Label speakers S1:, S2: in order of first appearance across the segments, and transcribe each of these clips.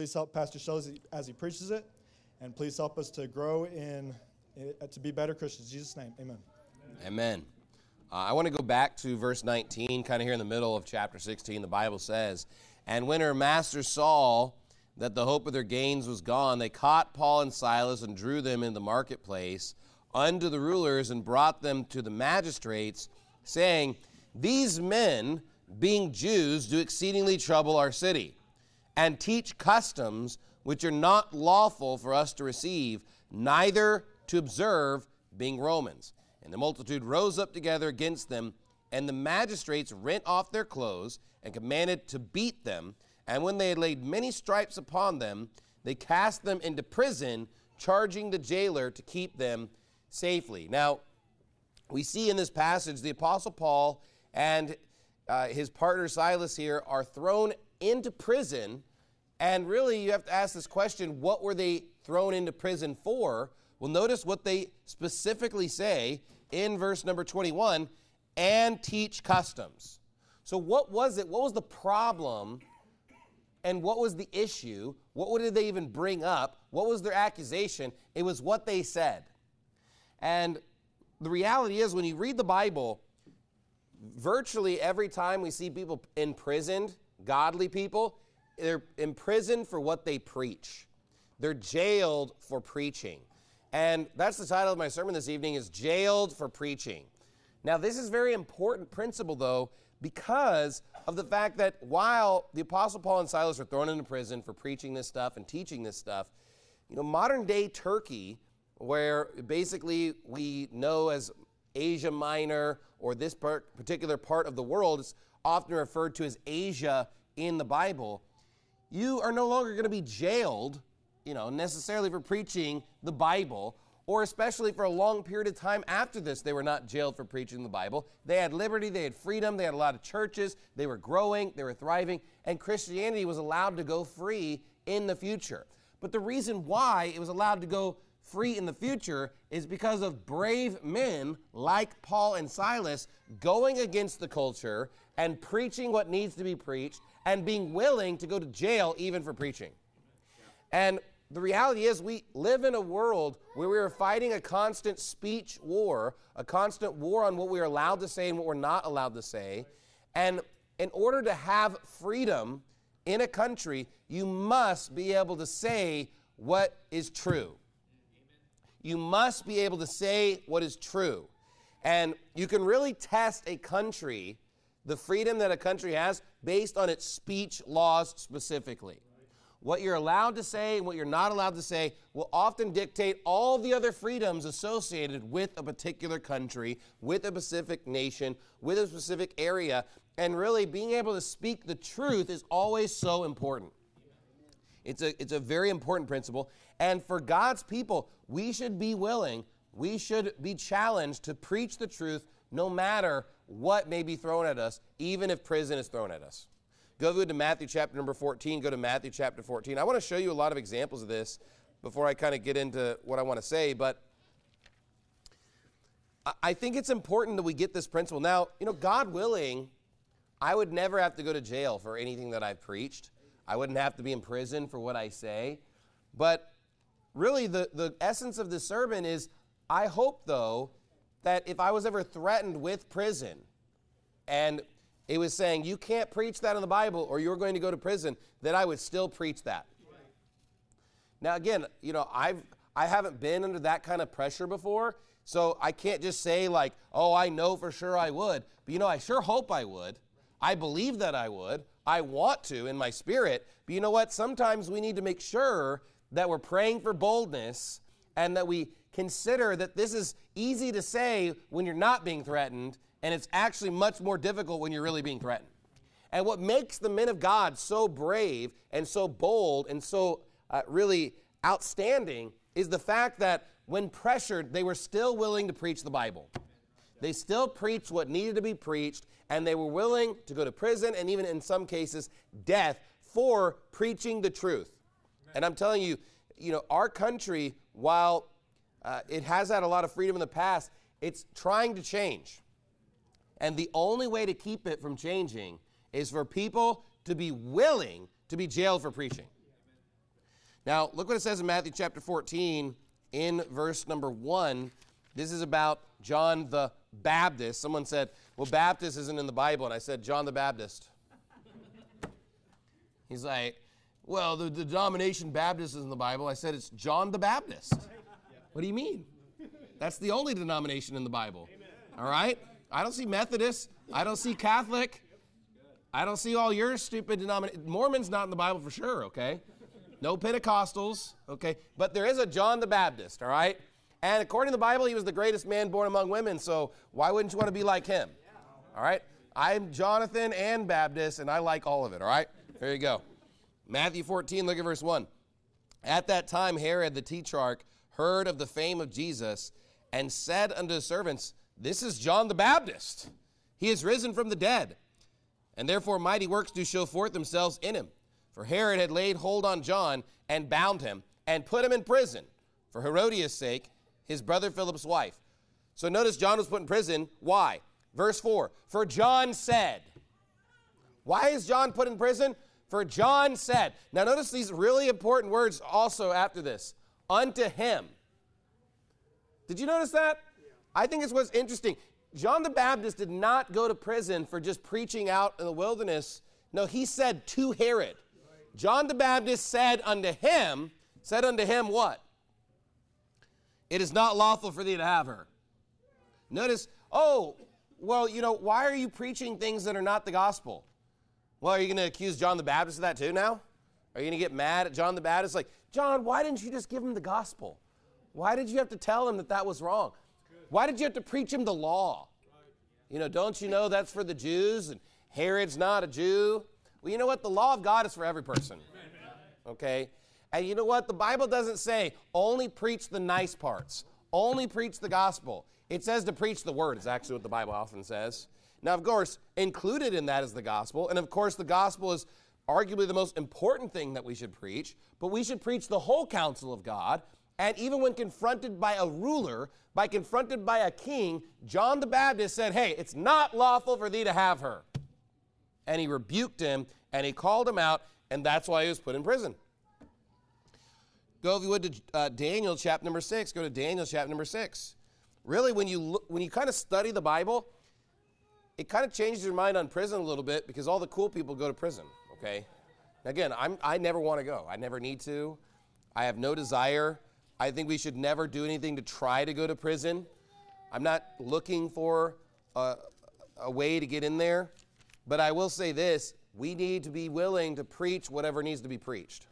S1: please help Pastor Shell as he preaches it, and please help us to grow to be better Christians. In Jesus' name, amen.
S2: Amen. I want to go back to verse 19, kind of here in the middle of chapter 16. The Bible says, "And when her masters saw that the hope of their gains was gone, they caught Paul and Silas and drew them in the marketplace unto the rulers and brought them to the magistrates, saying, These men, being Jews, do exceedingly trouble our city, and teach customs which are not lawful for us to receive, neither to observe, being Romans. And the multitude rose up together against them, and the magistrates rent off their clothes and commanded to beat them. And when they had laid many stripes upon them, they cast them into prison, charging the jailer to keep them safely." Now, we see in this passage the Apostle Paul and his partner Silas here are thrown into prison. And really, you have to ask this question, what were they thrown into prison for? Well, notice what they specifically say in verse number 21, "and teach customs." So what was it? What was the problem? And what was the issue? What did they even bring up? What was their accusation? It was what they said. And the reality is, when you read the Bible, virtually every time we see people imprisoned, godly people, they're imprisoned for what they preach. They're jailed for preaching. And that's the title of my sermon this evening, is Jailed for Preaching. Now, this is a very important principle, though, because of the fact that while the Apostle Paul and Silas were thrown into prison for preaching this stuff and teaching this stuff, modern-day Turkey, where basically we know as Asia Minor, or this particular part of the world is often referred to as Asia in the Bible, you are no longer going to be jailed, necessarily for preaching the Bible, or especially for a long period of time after this, they were not jailed for preaching the Bible. They had liberty, they had freedom, they had a lot of churches, they were growing, they were thriving, and Christianity was allowed to go free in the future. But the reason why it was allowed to go free in the future is because of brave men like Paul and Silas going against the culture and preaching what needs to be preached and being willing to go to jail even for preaching. And the reality is, we live in a world where we are fighting a constant speech war, a constant war on what we are allowed to say and what we're not allowed to say. And in order to have freedom in a country, you must be able to say what is true. You must be able to say what is true. And you can really test a country, the freedom that a country has, based on its speech laws specifically. What you're allowed to say and what you're not allowed to say will often dictate all the other freedoms associated with a particular country, with a specific nation, with a specific area. And really, being able to speak the truth is always so important. It's a very important principle. And for God's people, we should be willing, we should be challenged to preach the truth no matter what may be thrown at us, even if prison is thrown at us. Go to Matthew chapter number 14. Go to Matthew chapter 14. I want to show you a lot of examples of this before I kind of get into what I want to say. But I think it's important that we get this principle. Now, God willing, I would never have to go to jail for anything that I've preached. I wouldn't have to be in prison for what I say. But really, the essence of this sermon is, I hope, though, that if I was ever threatened with prison and it was saying, you can't preach that in the Bible or you're going to go to prison, that I would still preach that. Right. Now, again, I haven't been under that kind of pressure before, so I can't just say like, oh, I know for sure I would. But, I sure hope I would. I believe that I would. I want to in my spirit. But you know what? Sometimes we need to make sure that we're praying for boldness and that we consider that this is easy to say when you're not being threatened, and it's actually much more difficult when you're really being threatened. And what makes the men of God so brave and so bold and so really outstanding is the fact that when pressured, they were still willing to preach the Bible. They still preached what needed to be preached, and they were willing to go to prison and even in some cases death for preaching the truth. And I'm telling you, our country, while it has had a lot of freedom in the past, it's trying to change. And the only way to keep it from changing is for people to be willing to be jailed for preaching. Now, look what it says in Matthew chapter 14 in verse number 1. This is about John the Baptist. Someone said, well, Baptist isn't in the Bible. And I said, John the Baptist. He's like, well, the denomination Baptist is in the Bible. I said, it's John the Baptist. What do you mean? That's the only denomination in the Bible. All right? I don't see Methodist. I don't see Catholic. I don't see all your stupid denominations. Mormon's not in the Bible for sure, okay? No Pentecostals, okay? But there is a John the Baptist, all right? And according to the Bible, he was the greatest man born among women, so why wouldn't you want to be like him? All right? I'm Jonathan and Baptist, and I like all of it, all right? There you go. Matthew 14, look at verse 1. At that time, Herod the Tetrarch heard of the fame of Jesus and said unto his servants, this is John the Baptist. He is risen from the dead, and therefore mighty works do show forth themselves in him. For Herod had laid hold on John and bound him and put him in prison for Herodias' sake, his brother Philip's wife. So notice John was put in prison. Why? Verse 4, for John said. Why is John put in prison? For John said. Now notice these really important words also after this. Unto him. Did you notice that? I think it's what's interesting. John the Baptist did not go to prison for just preaching out in the wilderness. No, he said to Herod. John the Baptist said unto him what? It is not lawful for thee to have her. Notice, oh, well, why are you preaching things that are not the gospel? Well, are you going to accuse John the Baptist of that too now? Are you going to get mad at John the Baptist? Like, John, why didn't you just give him the gospel? Why did you have to tell him that was wrong? Why did you have to preach him the law? Don't you know that's for the Jews and Herod's not a Jew? Well, you know what? The law of God is for every person. Okay? And you know what? The Bible doesn't say only preach the nice parts. Only preach the gospel. It says to preach the word. It's actually what the Bible often says. Now, of course, included in that is the gospel. And, of course, the gospel is arguably the most important thing that we should preach. But we should preach the whole counsel of God. And even when confronted by a ruler, confronted by a king, John the Baptist said, hey, it's not lawful for thee to have her. And he rebuked him, and he called him out, and that's why he was put in prison. Go, if you would, to Daniel chapter number 6. Go to Daniel chapter number 6. Really, when you kind of study the Bible, it kind of changes your mind on prison a little bit because all the cool people go to prison, okay? Again, I never want to go. I never need to. I have no desire. I think we should never do anything to try to go to prison. I'm not looking for a way to get in there. But I will say this, we need to be willing to preach whatever needs to be preached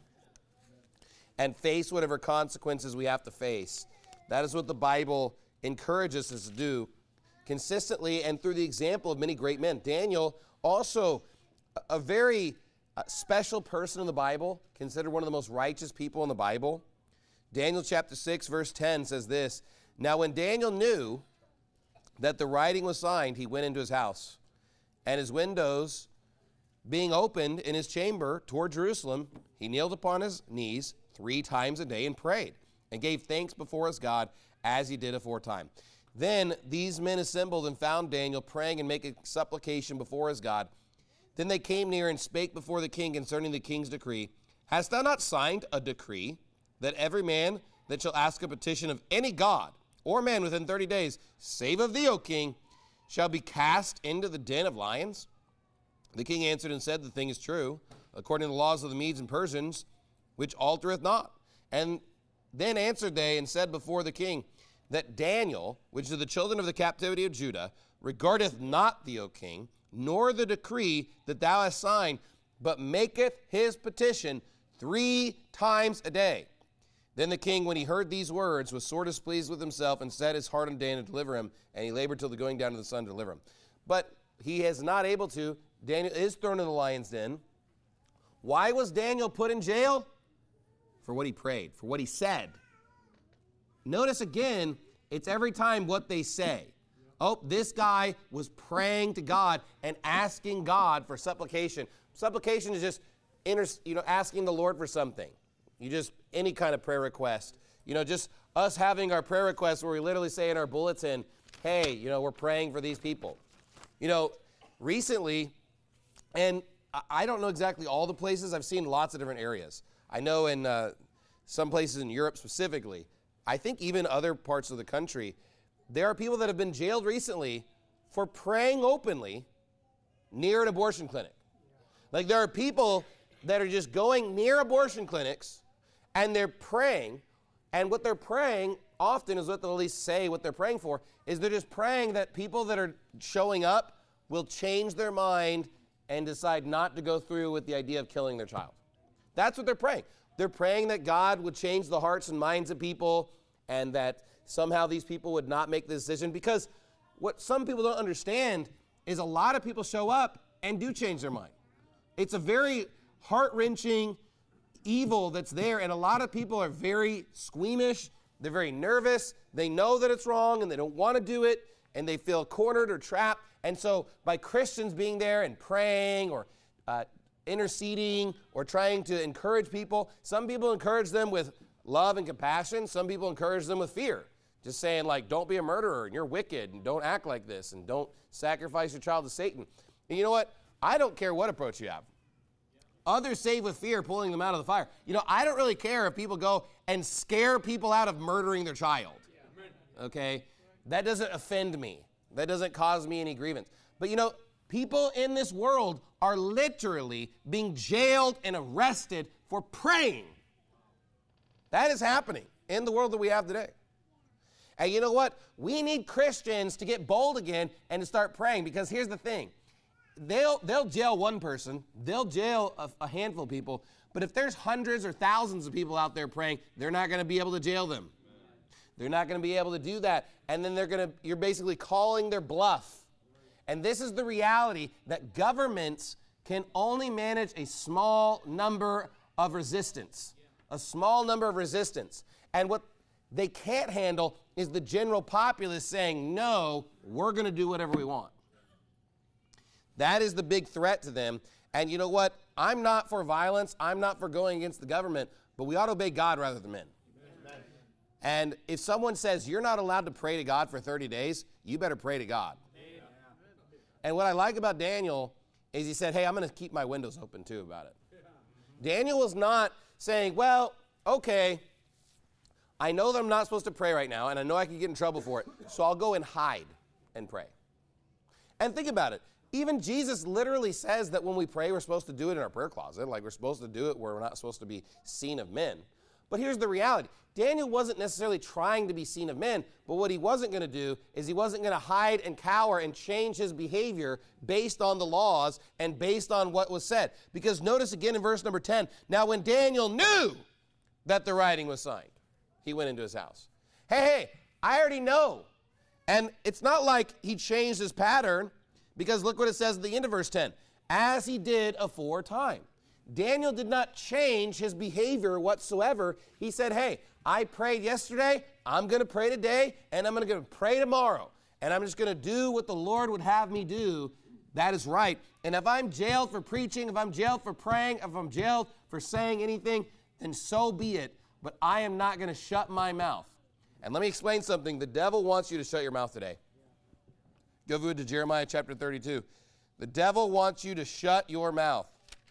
S2: and face whatever consequences we have to face. That is what the Bible encourages us to do consistently and through the example of many great men. Daniel, also a very special person in the Bible, considered one of the most righteous people in the Bible. Daniel chapter 6, verse 10 says this, now when Daniel knew that the writing was signed, he went into his house. And his windows being opened in his chamber toward Jerusalem, he kneeled upon his knees 3 times a day and prayed and gave thanks before his God as he did aforetime. Then these men assembled and found Daniel praying and making supplication before his God. Then they came near and spake before the king concerning the king's decree. Hast thou not signed a decree that every man that shall ask a petition of any god or man within 30 days, save of thee, O king, shall be cast into the den of lions? The king answered and said, the thing is true, according to the laws of the Medes and Persians, which altereth not. And then answered they and said before the king, that Daniel, which is the children of the captivity of Judah, regardeth not thee, O king, nor the decree that thou hast signed, but maketh his petition 3 times a day. Then the king, when he heard these words, was sore displeased with himself and set his heart on Daniel to deliver him, and he labored till the going down of the sun to deliver him. But he is not able to. Daniel is thrown in the lion's den. Why was Daniel put in jail? For what he prayed, for what he said. Notice again, it's every time what they say. Oh, this guy was praying to God and asking God for supplication. Supplication is just asking the Lord for something. Any kind of prayer request. Just us having our prayer requests where we literally say in our bulletin, hey, we're praying for these people. Recently, and I don't know exactly all the places. I've seen lots of different areas. I know in some places in Europe specifically, I think even other parts of the country, there are people that have been jailed recently for praying openly near an abortion clinic. Like there are people that are just going near abortion clinics and they're praying, and what they're praying often is what they'll at least say what they're praying for, is they're just praying that people that are showing up will change their mind and decide not to go through with the idea of killing their child. That's what they're praying. They're praying that God would change the hearts and minds of people and that somehow these people would not make the decision, because what some people don't understand is a lot of people show up and do change their mind. It's a very heart-wrenching evil that's there, and a lot of people are very squeamish. They're very nervous. They know that it's wrong, and they don't want to do it, and they feel cornered or trapped. And so by Christians being there and praying or interceding or trying to encourage people, some people encourage them with love and compassion. Some people encourage them with fear, just saying, like, don't be a murderer, and you're wicked, and don't act like this, and don't sacrifice your child to Satan. And you know what? I don't care what approach you have. Others save with fear, pulling them out of the fire. You know, I don't really care if people go and scare people out of murdering their child. Okay? That doesn't offend me. That doesn't cause me any grievance. But you know, people in this world are literally being jailed and arrested for praying. That is happening in the world that we have today. And you know what? We need Christians to get bold again and to start praying, because here's the thing. They'll jail one person, they'll jail a handful of people, but if there's hundreds or thousands of people out there praying, they're not going to be able to jail them. They're not going to be able to do that. And then you're basically calling their bluff. And this is the reality, that governments can only manage a small number of resistance. A small number of resistance. And what they can't handle is the general populace saying, no, we're going to do whatever we want. That is the big threat to them. And you know what? I'm not for violence. I'm not for going against the government, but we ought to obey God rather than men. Amen. And if someone says you're not allowed to pray to God for 30 days, you better pray to God. Amen. And what I like about Daniel is he said, hey, I'm going to keep my windows open too about it. Daniel was not saying, well, okay, I know that I'm not supposed to pray right now, and I know I can get in trouble for it, so I'll go and hide and pray. And think about it. Even Jesus literally says that when we pray, we're supposed to do it in our prayer closet. Like, we're supposed to do it where we're not supposed to be seen of men. But here's the reality. Daniel wasn't necessarily trying to be seen of men, but what he wasn't going to do is he wasn't going to hide and cower and change his behavior based on the laws and based on what was said. Because notice again in verse number 10, now when Daniel knew that the writing was signed, he went into his house. Hey, I already know. And it's not like he changed his pattern, because look what it says at the end of verse 10. As he did aforetime. Daniel did not change his behavior whatsoever. He said, hey, I prayed yesterday, I'm going to pray today, and I'm going to pray tomorrow. And I'm just going to do what the Lord would have me do. That is right. And if I'm jailed for preaching, if I'm jailed for praying, if I'm jailed for saying anything, then so be it. But I am not going to shut my mouth. And let me explain something. The devil wants you to shut your mouth today. Go over to Jeremiah chapter 32. The devil wants you to shut your mouth.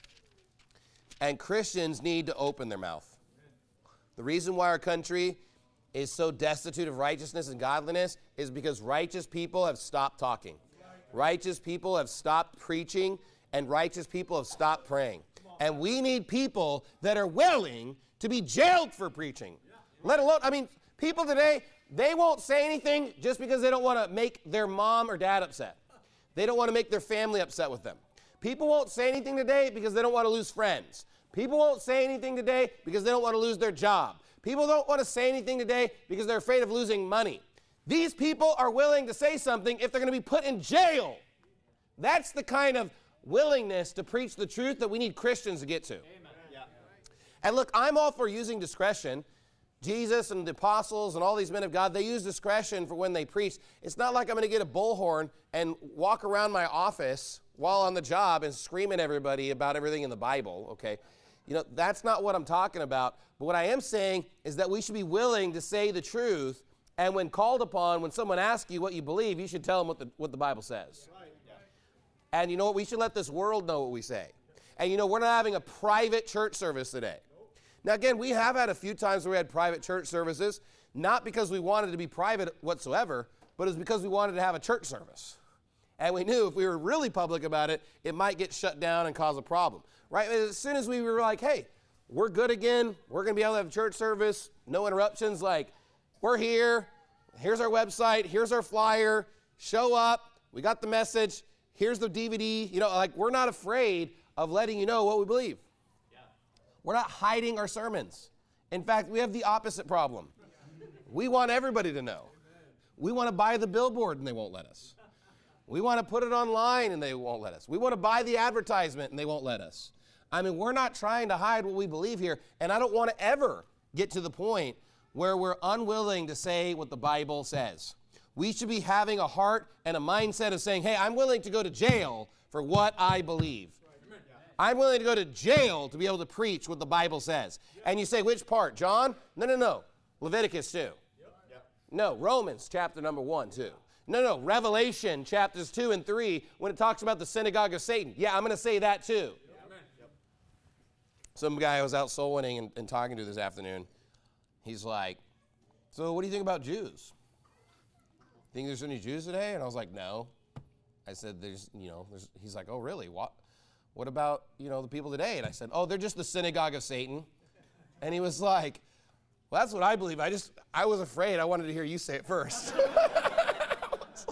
S2: And Christians need to open their mouth. The reason why our country is so destitute of righteousness and godliness is because righteous people have stopped talking. Righteous people have stopped preaching, and righteous people have stopped praying. And we need people that are willing to be jailed for preaching. Let alone, people today, they won't say anything just because they don't want to make their mom or dad upset. They don't want to make their family upset with them. People won't say anything today because they don't want to lose friends. People won't say anything today because they don't want to lose their job. People don't want to say anything today because they're afraid of losing money. These people are willing to say something if they're going to be put in jail. That's the kind of willingness to preach the truth that we need Christians to get to. Amen. Yeah. And look, I'm all for using discretion. Jesus and the apostles and all these men of God, they use discretion for when they preach. It's not like I'm going to get a bullhorn and walk around my office while on the job and scream at everybody about everything in the Bible, okay? You know, that's not what I'm talking about. But what I am saying is that we should be willing to say the truth, and when called upon, when someone asks you what you believe, you should tell them what the Bible says. Right. And you know what? We should let this world know what we say. And you know, we're not having a private church service today. Now, again, we have had a few times where we had private church services, not because we wanted to be private whatsoever, but it was because we wanted to have a church service. And we knew if we were really public about it, it might get shut down and cause a problem, right? As soon as we were like, hey, we're good again, we're going to be able to have a church service, no interruptions, like, we're here, here's our website, here's our flyer, show up, we got the message, here's the DVD, like, we're not afraid of letting you know what we believe. Yeah. We're not hiding our sermons. In fact, we have the opposite problem. We want everybody to know. We want to buy the billboard and they won't let us. We want to put it online and they won't let us. We want to buy the advertisement and they won't let us. I mean, we're not trying to hide what we believe here, and I don't want to ever get to the point where we're unwilling to say what the Bible says. We should be having a heart and a mindset of saying, hey, I'm willing to go to jail for what I believe. I'm willing to go to jail to be able to preach what the Bible says. And you say, which part? John? No. Leviticus 2. No, Romans chapter number 1, 2. No, Revelation chapters 2 and 3 when it talks about the synagogue of Satan. Yeah, I'm going to say that too. Some guy I was out soul winning and talking to this afternoon, he's like, so what do you think about Jews? Think there's any Jews today? And I was like, no. I said, he's like, oh, really? What about, the people today? And I said, oh, they're just the synagogue of Satan. And he was like, well, that's what I believe. I was afraid. I wanted to hear you say it first. I was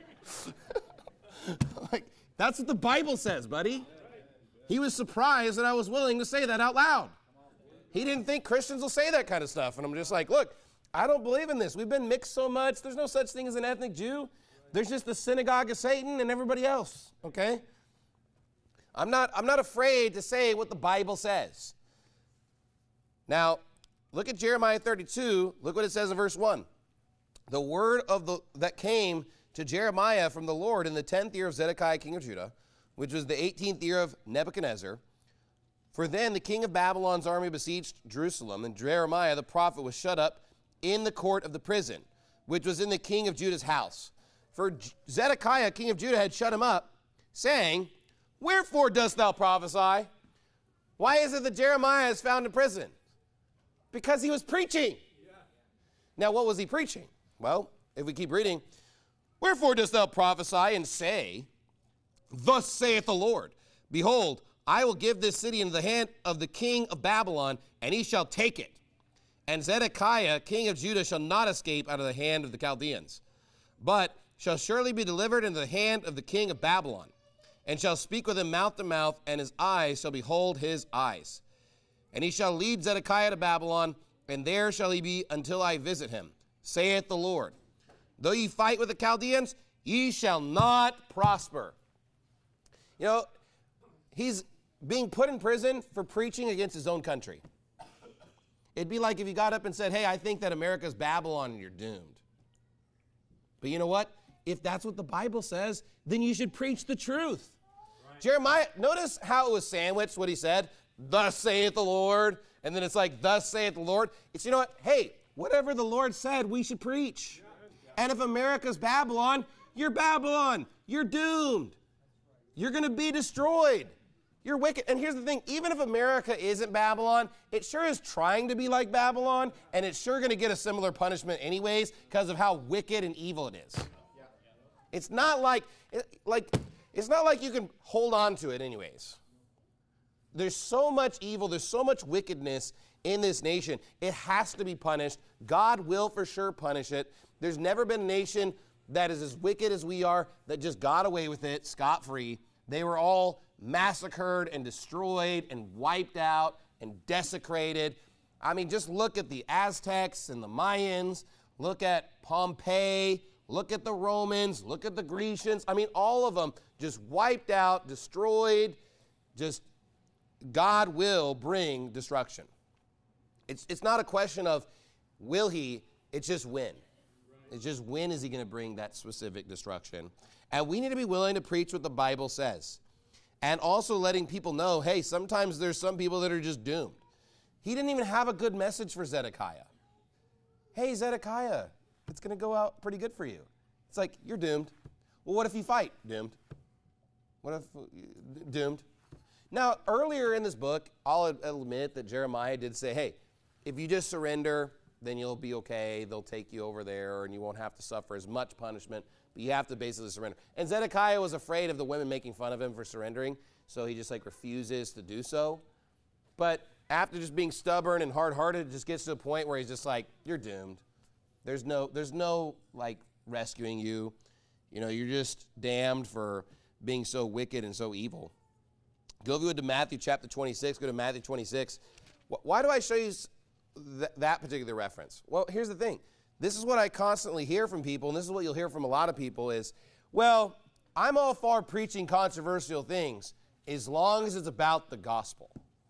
S2: like, that's what the Bible says, buddy. He was surprised that I was willing to say that out loud. He didn't think Christians will say that kind of stuff. And I'm just like, look, I don't believe in this. We've been mixed so much. There's no such thing as an ethnic Jew. There's just the synagogue of Satan and everybody else, okay? I'm not afraid to say what the Bible says. Now, look at Jeremiah 32. Look what it says in verse 1. The word that came to Jeremiah from the Lord in the 10th year of Zedekiah, king of Judah, which was the 18th year of Nebuchadnezzar. For then the king of Babylon's army besieged Jerusalem, and Jeremiah the prophet was shut up in the court of the prison, which was in the king of Judah's house. For Zedekiah, king of Judah, had shut him up, saying, wherefore dost thou prophesy? Why is it that Jeremiah is found in prison? Because he was preaching. Yeah. Now, what was he preaching? Well, if we keep reading, wherefore dost thou prophesy and say, thus saith the Lord, behold, I will give this city into the hand of the king of Babylon, and he shall take it. And Zedekiah, king of Judah, shall not escape out of the hand of the Chaldeans, but shall surely be delivered into the hand of the king of Babylon, and shall speak with him mouth to mouth, and his eyes shall behold his eyes. And he shall lead Zedekiah to Babylon, and there shall he be until I visit him, saith the Lord. Though ye fight with the Chaldeans, ye shall not prosper. He's being put in prison for preaching against his own country. It'd be like if you got up and said, hey, I think that America's Babylon and you're doomed. But you know what? If that's what the Bible says, then you should preach the truth. Right. Jeremiah, notice how it was sandwiched, what he said, thus saith the Lord, and then it's like, thus saith the Lord. It's, you know what? Hey, whatever the Lord said, we should preach. And if America's Babylon, you're Babylon. You're doomed. You're going to be destroyed. You're wicked. And here's the thing, even if America isn't Babylon, it sure is trying to be like Babylon, and it's sure going to get a similar punishment anyways because of how wicked and evil it is. It's not like you can hold on to it anyways. There's so much evil, there's so much wickedness in this nation. It has to be punished. God will for sure punish it. There's never been a nation that is as wicked as we are that just got away with it scot-free. They were all massacred and destroyed and wiped out and desecrated. I mean, just look at the Aztecs and the Mayans. Look at Pompeii. Look at the Romans. Look at the Grecians. I mean, all of them just wiped out, destroyed. Just God will bring destruction. It's not a question of will he, it's just when. It's just when is he going to bring that specific destruction. And we need to be willing to preach what the Bible says. And also letting people know, hey, sometimes there's some people that are just doomed. He didn't even have a good message for Zedekiah. Hey, Zedekiah, it's going to go out pretty good for you. It's like, you're doomed. Well, what if you fight? Doomed. What if, doomed. Now, earlier in this book, I'll admit that Jeremiah did say, hey, if you just surrender, then you'll be okay. They'll take you over there, and you won't have to suffer as much punishment. But you have to basically surrender. And Zedekiah was afraid of the women making fun of him for surrendering, so he just refuses to do so. But after just being stubborn and hard-hearted, it just gets to a point where he's just like, you're doomed. There's no rescuing you. You're just damned for being so wicked and so evil. Go to Matthew chapter 26. Go to Matthew 26. Why do I show you that particular reference? Well, here's the thing. This is what I constantly hear from people, and this is what you'll hear from a lot of people is, well, I'm all for preaching controversial things as long as it's about the gospel.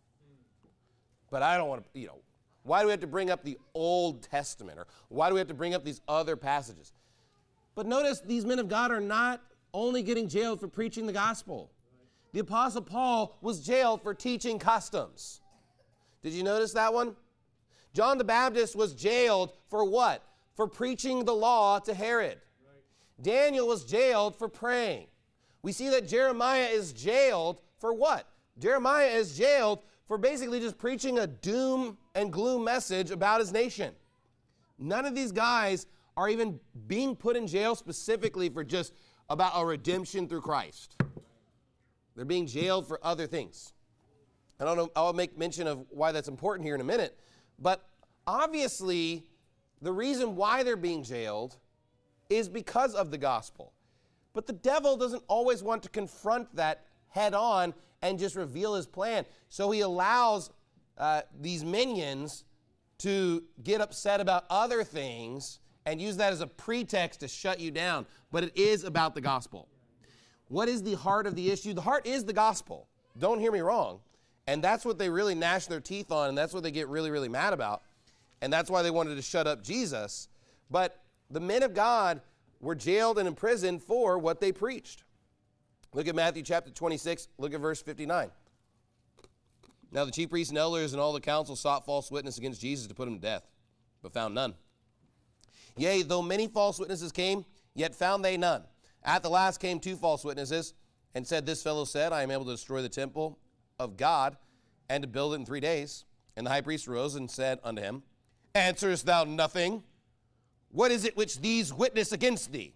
S2: But I don't want to, why do we have to bring up the Old Testament? Or why do we have to bring up these other passages? But notice these men of God are not only getting jailed for preaching the gospel. The Apostle Paul was jailed for teaching customs. Did you notice that one? John the Baptist was jailed for what? For preaching the law to Herod. Daniel was jailed for praying. We see that Jeremiah is jailed for what? Jeremiah is jailed for basically just preaching a doom and gloom message about his nation. None of these guys are even being put in jail specifically for just about a redemption through Christ. They're being jailed for other things. I don't know, I'll make mention of why that's important here in a minute, but obviously the reason why they're being jailed is because of the gospel. But the devil doesn't always want to confront that head on and just reveal his plan. So he allows these minions to get upset about other things and use that as a pretext to shut you down. But it is about the gospel. What is the heart of the issue? The heart is the gospel. Don't hear me wrong. And that's what they really gnash their teeth on, and that's what they get really, really mad about. And that's why they wanted to shut up Jesus. But the men of God were jailed and imprisoned for what they preached. Look at Matthew chapter 26. Look at verse 59. Now the chief priests and elders and all the council sought false witness against Jesus to put him to death, but found none. Yea, though many false witnesses came, yet found they none. At the last came 2 false witnesses, and said, This fellow said, I am able to destroy the temple of God, and to build it in 3 days. And the high priest arose and said unto him, Answerest thou nothing? What is it which these witness against thee?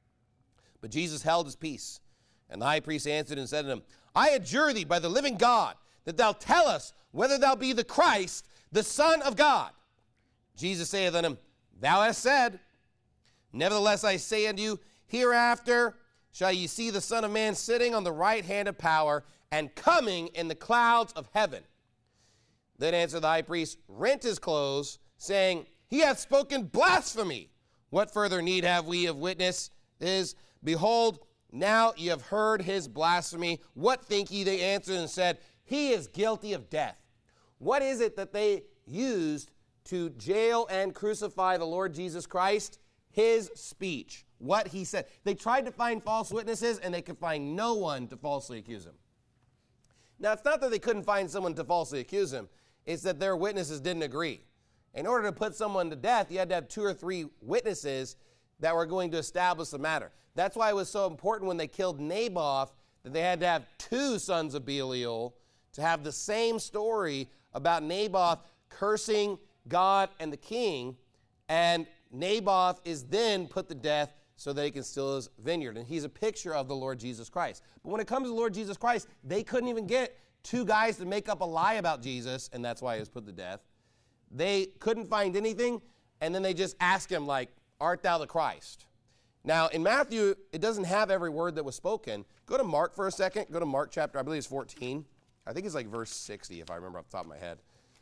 S2: But Jesus held his peace. And the high priest answered and said to him, I adjure thee by the living God, that thou tell us whether thou be the Christ, the Son of God. Jesus saith unto him, Thou hast said. Nevertheless I say unto you, hereafter shall ye see the Son of Man sitting on the right hand of power, and coming in the clouds of heaven. Then answered the high priest, rent his clothes, saying, He hath spoken blasphemy. What further need have we of witness? Behold, now ye have heard his blasphemy. What think ye? They answered and said, He is guilty of death. What is it that they used to jail and crucify the Lord Jesus Christ? His speech, what he said. They tried to find false witnesses, and they could find no one to falsely accuse him. Now, it's not that they couldn't find someone to falsely accuse him. It's that their witnesses didn't agree. In order to put someone to death, you had to have 2 or 3 witnesses that were going to establish the matter. That's why it was so important when they killed Naboth that they had to have 2 sons of Belial to have the same story about Naboth cursing God and the king, and Naboth is then put to death so that he can steal his vineyard. And he's a picture of the Lord Jesus Christ. But when it comes to the Lord Jesus Christ, they couldn't even get 2 guys to make up a lie about Jesus, and that's why he was put to death. They couldn't find anything, and then they just asked him, art thou the Christ? Now, in Matthew, it doesn't have every word that was spoken. Go to Mark for a second. Go to Mark chapter, I believe it's 14. I think it's verse 60, if I remember off the top of my head.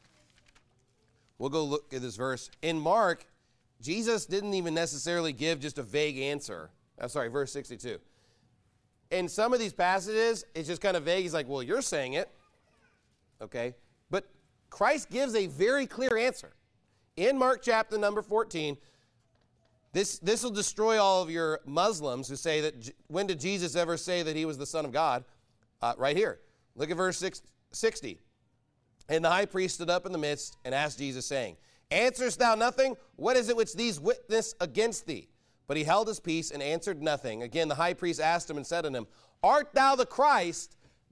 S2: We'll go look at this verse. In Mark, Jesus didn't even necessarily give just a vague answer. Verse 62. In some of these passages, it's just kind of vague. He's like, well, you're saying it. Okay. But Christ gives a very clear answer. In Mark chapter number 14, this will destroy all of your Muslims who say that, when did Jesus ever say that he was the Son of God? Right here. Look at verse 60. And the high priest stood up in the midst and asked Jesus, saying, Answerest thou nothing? What is it which these witness against thee? But he held his peace and answered nothing. Again, the high priest asked him and said unto him, Art thou the Christ,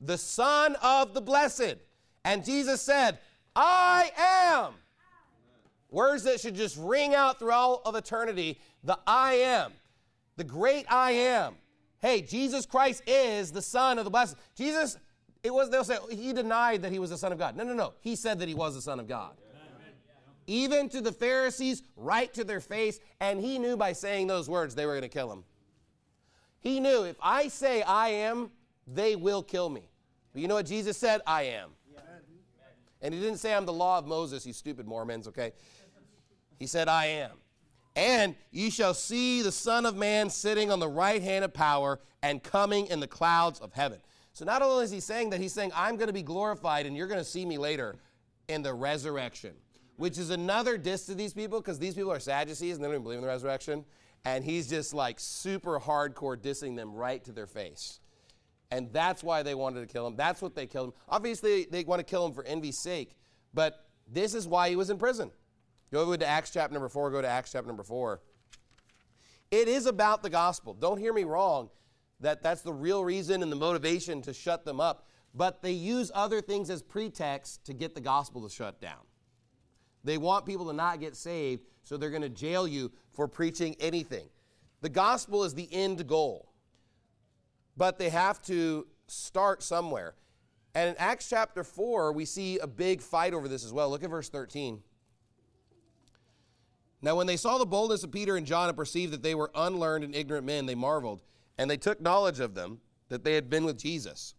S2: the Son of the Blessed. And Jesus said, I am. Words that should just ring out through all of eternity. The I am. The great I am. Hey, Jesus Christ is the Son of the Blessed. Jesus, they'll say, he denied that he was the Son of God. No. He said that he was the Son of God. Even to the Pharisees, right to their face, and he knew by saying those words they were going to kill him. He knew, if I say I am, they will kill me. But you know what Jesus said? I am. And he didn't say I'm the law of Moses, you stupid Mormons, okay? He said I am. And ye shall see the Son of Man sitting on the right hand of power and coming in the clouds of heaven. So not only is he saying that, he's saying I'm going to be glorified and you're going to see me later in the resurrection. Which is another diss to these people, because these people are Sadducees and they don't even believe in the resurrection. And he's just like super hardcore dissing them right to their face. And that's why they wanted to kill him. That's what they killed him. Obviously, they want to kill him for envy's sake. But this is why he was in prison. Go over to Acts chapter number 4. Go to Acts chapter number 4. It is about the gospel. Don't hear me wrong. That's the real reason and the motivation to shut them up. But they use other things as pretext to get the gospel to shut down. They want people to not get saved, so they're going to jail you for preaching anything. The gospel is the end goal, but they have to start somewhere. And in Acts chapter 4, we see a big fight over this as well. Look at verse 13. Now, when they saw the boldness of Peter and John and perceived that they were unlearned and ignorant men, they marveled, and they took knowledge of them, that they had been with Jesus.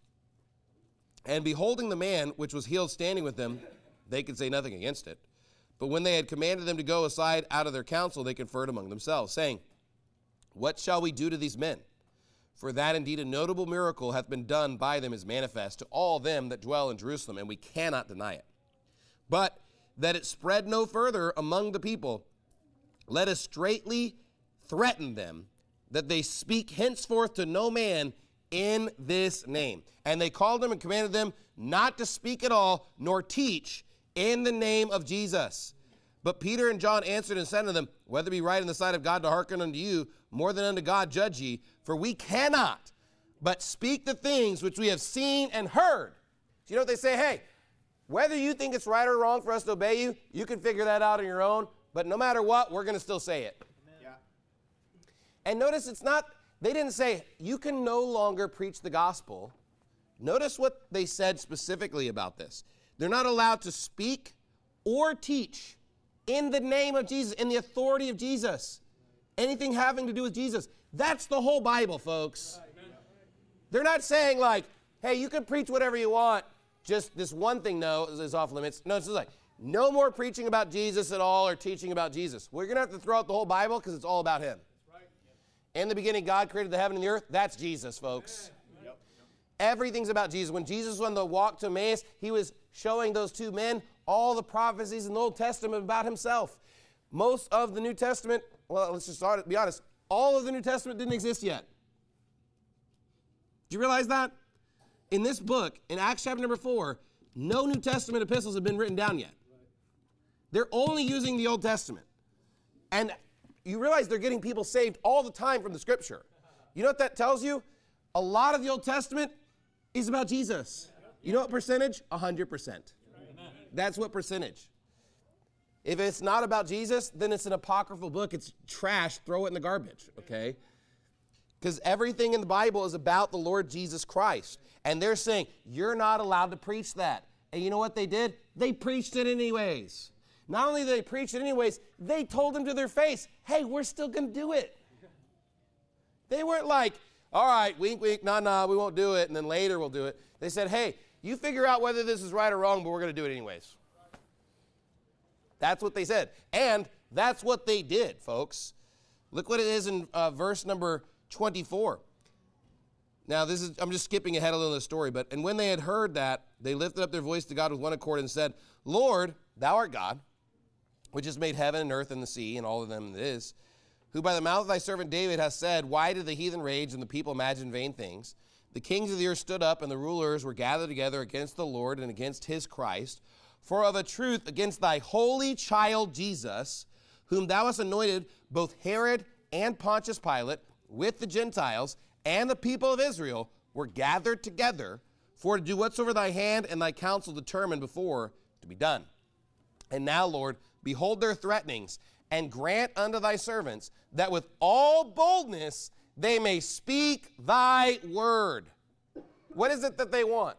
S2: And beholding the man which was healed standing with them, they could say nothing against it. But when they had commanded them to go aside out of their council, they conferred among themselves, saying, what shall we do to these men? For that indeed a notable miracle hath been done by them is manifest to all them that dwell in Jerusalem, and we cannot deny it. But that it spread no further among the people, let us straitly threaten them, that they speak henceforth to no man in this name. And they called them and commanded them not to speak at all, nor teach in the name of Jesus. But Peter and John answered and said unto them, whether it be right in the sight of God to hearken unto you, more than unto God judge ye, for we cannot but speak the things which we have seen and heard. So you know what they say? Hey, whether you think it's right or wrong for us to obey you, you can figure that out on your own, but no matter what, we're going to still say it. Yeah. And notice they didn't say, you can no longer preach the gospel. Notice what they said specifically about this. They're not allowed to speak or teach in the name of Jesus, in the authority of Jesus. Anything having to do with Jesus. That's the whole Bible, folks. They're not saying like, hey, you can preach whatever you want. Just this one thing, no, is off limits. No, it's just like, no more preaching about Jesus at all or teaching about Jesus. We're going to have to throw out the whole Bible because it's all about him. In the beginning, God created the heaven and the earth. That's Jesus, folks. Everything's about Jesus. When Jesus was on the walk to Emmaus, he was showing those two men all the prophecies in the Old Testament about himself. Most of the New Testament, well, let's just be honest, all of the New Testament didn't exist yet. Do you realize that? In this book, in Acts chapter number 4, no New Testament epistles have been written down yet. They're only using the Old Testament. And you realize they're getting people saved all the time from the Scripture. You know what that tells you? A lot of the Old Testament is about Jesus. You know what percentage? 100%. That's what percentage. If it's not about Jesus, then it's an apocryphal book. It's trash. Throw it in the garbage, okay? Because everything in the Bible is about the Lord Jesus Christ. And they're saying, you're not allowed to preach that. And you know what they did? They preached it anyways. Not only did they preach it anyways, they told them to their face, hey, we're still going to do it. They weren't like, all right, wink, wink, nah, we won't do it, and then later we'll do it. They said, hey, you figure out whether this is right or wrong, but we're going to do it anyways. That's what they said. And that's what they did, folks. Look what it is in verse number 24. Now, I'm just skipping ahead a little in the story, but, and when they had heard that, they lifted up their voice to God with one accord and said, Lord, thou art God, which has made heaven and earth and the sea and all of them that is, who by the mouth of thy servant David hath said, why did the heathen rage and the people imagine vain things? The kings of the earth stood up and the rulers were gathered together against the Lord and against his Christ. For of a truth against thy holy child Jesus, whom thou hast anointed, both Herod and Pontius Pilate with the Gentiles and the people of Israel were gathered together for to do whatsoever thy hand and thy counsel determined before to be done. And now, Lord, behold their threatenings, and grant unto thy servants that with all boldness they may speak thy word. What is it that they want?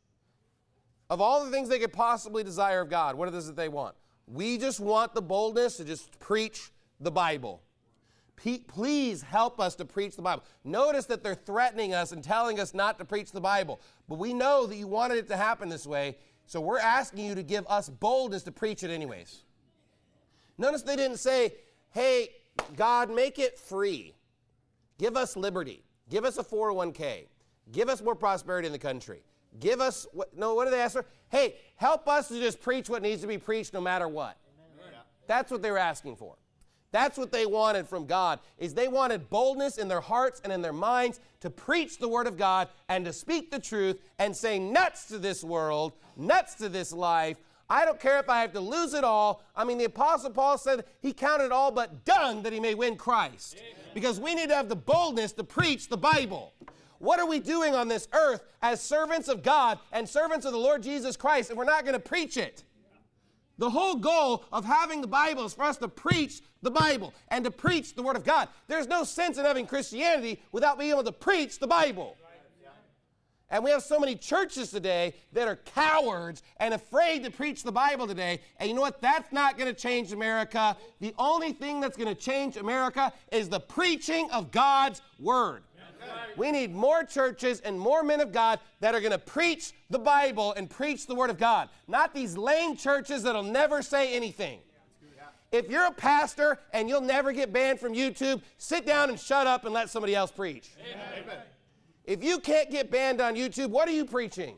S2: Of all the things they could possibly desire of God, what is it they want? We just want the boldness to just preach the Bible. Please help us to preach the Bible. Notice that they're threatening us and telling us not to preach the Bible. But we know that you wanted it to happen this way, so we're asking you to give us boldness to preach it anyways. Notice they didn't say, hey, God, make it free. Give us liberty. Give us a 401k. Give us more prosperity in the country. Give us, what do they ask for? Hey, help us to just preach what needs to be preached no matter what. Amen. That's what they were asking for. That's what they wanted from God, is they wanted boldness in their hearts and in their minds to preach the word of God and to speak the truth and say nuts to this world, nuts to this life. I don't care if I have to lose it all. I mean, the Apostle Paul said he counted all but dung that he may win Christ. Amen. Because we need to have the boldness to preach the Bible. What are we doing on this earth as servants of God and servants of the Lord Jesus Christ if we're not going to preach it? The whole goal of having the Bible is for us to preach the Bible and to preach the Word of God. There's no sense in having Christianity without being able to preach the Bible. And we have so many churches today that are cowards and afraid to preach the Bible today. And you know what? That's not going to change America. The only thing that's going to change America is the preaching of God's Word. We need more churches and more men of God that are going to preach the Bible and preach the Word of God. Not these lame churches that'll never say anything. If you're a pastor and you'll never get banned from YouTube, sit down and shut up and let somebody else preach. Amen. If you can't get banned on YouTube, what are you preaching?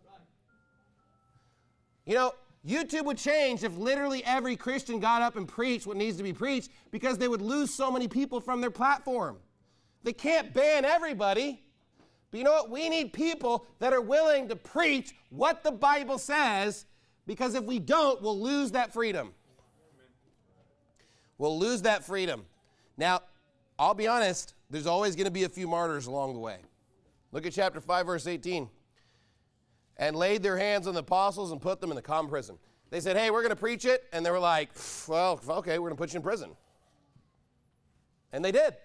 S2: You know, YouTube would change if literally every Christian got up and preached what needs to be preached, because they would lose so many people from their platform. They can't ban everybody. But you know what? We need people that are willing to preach what the Bible says, because if we don't, we'll lose that freedom. We'll lose that freedom. Now, I'll be honest, there's always going to be a few martyrs along the way. Look at chapter 5, verse 18. And laid their hands on the apostles and put them in the common prison. They said, hey, we're going to preach it. And they were like, well, okay, we're going to put you in prison. And they did.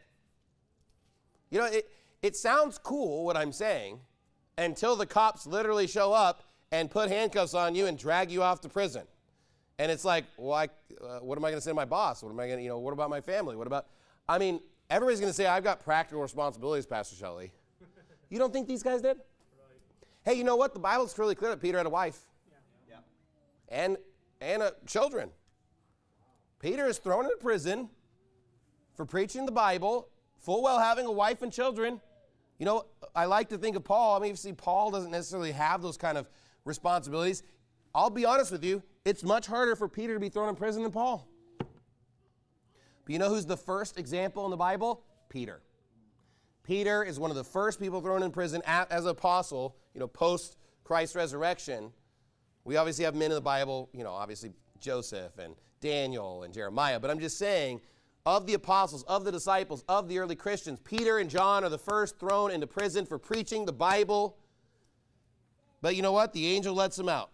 S2: You know, it sounds cool what I'm saying until the cops literally show up and put handcuffs on you and drag you off to prison. And it's like, well, what am I going to say to my boss? What am I going to, what about my family? What about, everybody's going to say, I've got practical responsibilities, Pastor Shelley. You don't think these guys did? Right. Hey, you know what? The Bible's really clear that Peter had a wife. Yeah. And children. Peter is thrown into prison for preaching the Bible, full well having a wife and children. You know, I like to think of Paul. You see, Paul doesn't necessarily have those kind of responsibilities. I'll be honest with you, it's much harder for Peter to be thrown in prison than Paul. But you know who's the first example in the Bible? Peter. Peter is one of the first people thrown in prison as an apostle, post Christ's resurrection. We obviously have men in the Bible, obviously Joseph and Daniel and Jeremiah. But I'm just saying, of the apostles, of the disciples, of the early Christians, Peter and John are the first thrown into prison for preaching the Bible. But you know what? The angel lets them out.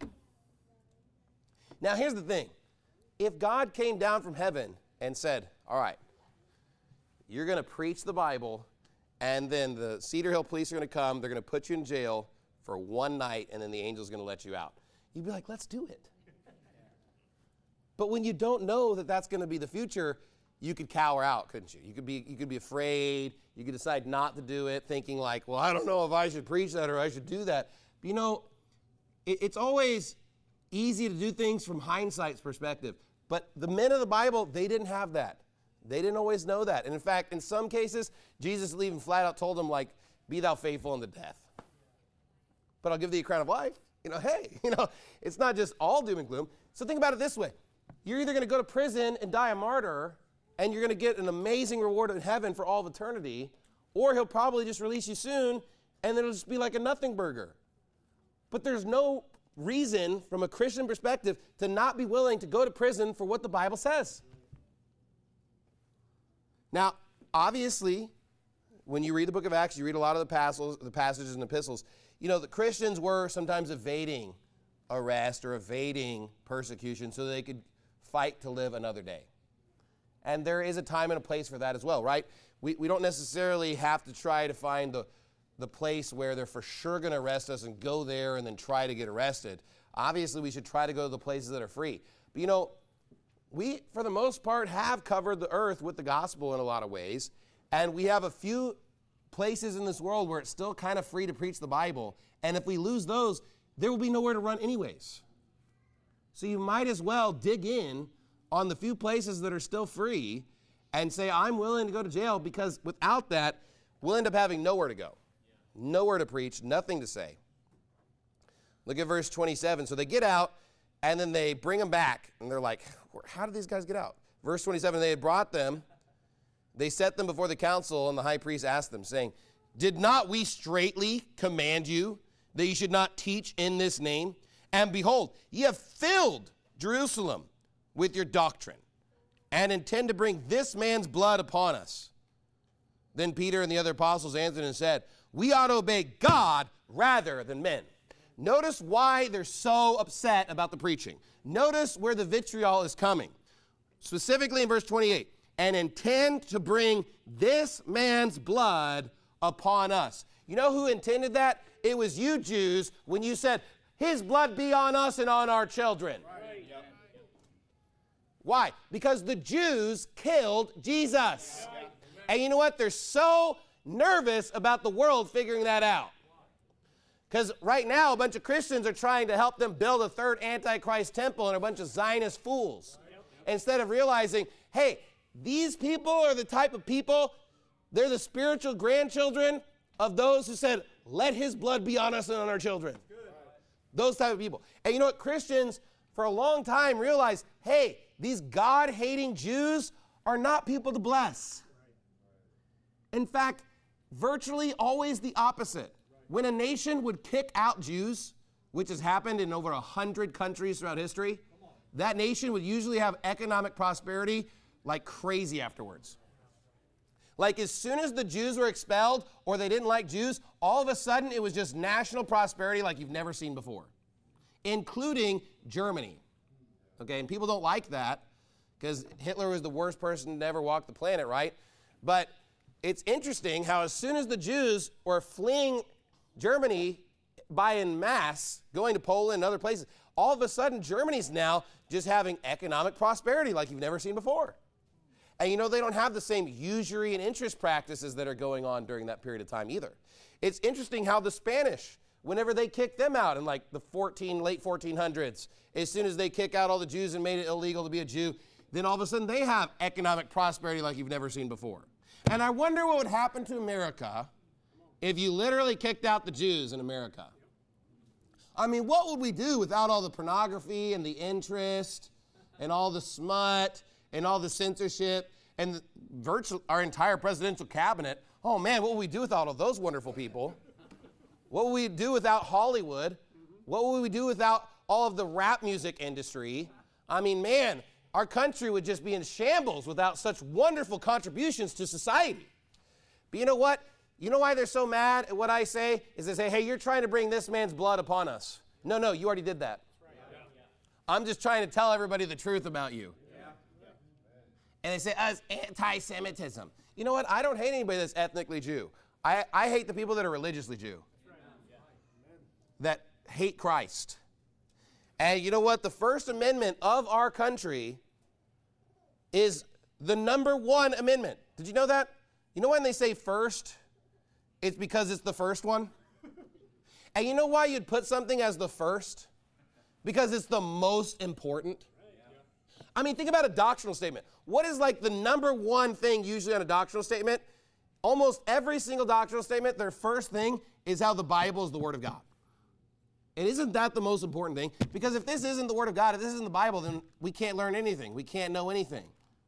S2: Now, here's the thing. If God came down from heaven and said, all right, you're going to preach the Bible, and then the Cedar Hill police are going to come, they're going to put you in jail for one night, and then the angel's going to let you out. You'd be like, let's do it. But when you don't know that that's going to be the future, you could cower out, couldn't you? You could be afraid. You could decide not to do it, thinking like, well, I don't know if I should preach that or I should do that. But it's always easy to do things from hindsight's perspective. But the men of the Bible, they didn't have that. They didn't always know that. And in fact, in some cases, Jesus even flat out told them, like, be thou faithful unto death. But I'll give thee a crown of life. It's not just all doom and gloom. So think about it this way. You're either going to go to prison and die a martyr, and you're going to get an amazing reward in heaven for all of eternity, or he'll probably just release you soon, and it'll just be like a nothing burger. But there's no reason from a Christian perspective to not be willing to go to prison for what the Bible says. Now, obviously, when you read the book of Acts, you read a lot of the passages and epistles, the Christians were sometimes evading arrest or evading persecution so they could fight to live another day. And there is a time and a place for that as well, right? We don't necessarily have to try to find the place where they're for sure going to arrest us and go there and then try to get arrested. Obviously, we should try to go to the places that are free. But we, for the most part, have covered the earth with the gospel in a lot of ways. And we have a few places in this world where it's still kind of free to preach the Bible. And if we lose those, there will be nowhere to run anyways. So you might as well dig in on the few places that are still free and say, I'm willing to go to jail, because without that, we'll end up having nowhere to go, nowhere to preach, nothing to say. Look at verse 27. So they get out, and then they bring them back, and they're like, how did these guys get out? Verse 27, they had brought them, they set them before the council, and the high priest asked them, saying, did not we straitly command you that you should not teach in this name? And behold, ye have filled Jerusalem with your doctrine, and intend to bring this man's blood upon us. Then Peter and the other apostles answered and said, we ought to obey God rather than men. Notice why they're so upset about the preaching. Notice where the vitriol is coming. Specifically in verse 28, and intend to bring this man's blood upon us. You know who intended that? It was you Jews when you said, his blood be on us and on our children. Right. Yep. Why? Because the Jews killed Jesus. Yep. And you know what? They're so nervous about the world figuring that out. Because right now, a bunch of Christians are trying to help them build a third Antichrist temple and a bunch of Zionist fools. Instead of realizing, hey, these people are the type of people, they're the spiritual grandchildren of those who said, let his blood be on us and on our children. Those type of people. And you know what? Christians for a long time realized, hey, these God-hating Jews are not people to bless. In fact, virtually always the opposite. When a nation would kick out Jews, which has happened in over 100 countries throughout history, that nation would usually have economic prosperity like crazy afterwards. Like as soon as the Jews were expelled or they didn't like Jews, all of a sudden it was just national prosperity like you've never seen before, including Germany. Okay, and people don't like that because Hitler was the worst person to ever walk the planet, right? But it's interesting how as soon as the Jews were fleeing Germany by en masse, going to Poland and other places, all of a sudden Germany's now just having economic prosperity like you've never seen before. And you know, they don't have the same usury and interest practices that are going on during that period of time either. It's interesting how the Spanish, whenever they kicked them out in like the late 1400s, as soon as they kick out all the Jews and made it illegal to be a Jew, then all of a sudden they have economic prosperity like you've never seen before. And I wonder what would happen to America if you literally kicked out the Jews in America. I mean, what would we do without all the pornography and the interest and all the smut and all the censorship and our entire presidential cabinet? Oh man, what would we do without all those wonderful people? What would we do without Hollywood? What would we do without all of the rap music industry? I mean, man, our country would just be in shambles without such wonderful contributions to society. But you know what? You know why they're so mad at what I say? Is they say, hey, you're trying to bring this man's blood upon us. No, you already did that. I'm just trying to tell everybody the truth about you. And they say, it's anti-Semitism. You know what? I don't hate anybody that's ethnically Jew. I hate the people that are religiously Jew, that hate Christ. And you know what? The First Amendment of our country is the #1 amendment. Did you know that? You know when they say first, it's because it's the first one? And you know why you'd put something as the first? Because it's the most important. I mean, think about a doctrinal statement. What is like the #1 thing usually on a doctrinal statement? Almost every single doctrinal statement, their first thing is how the Bible is the Word of God. And isn't that the most important thing? Because if this isn't the Word of God, if this isn't the Bible, then we can't learn anything. We can't know anything.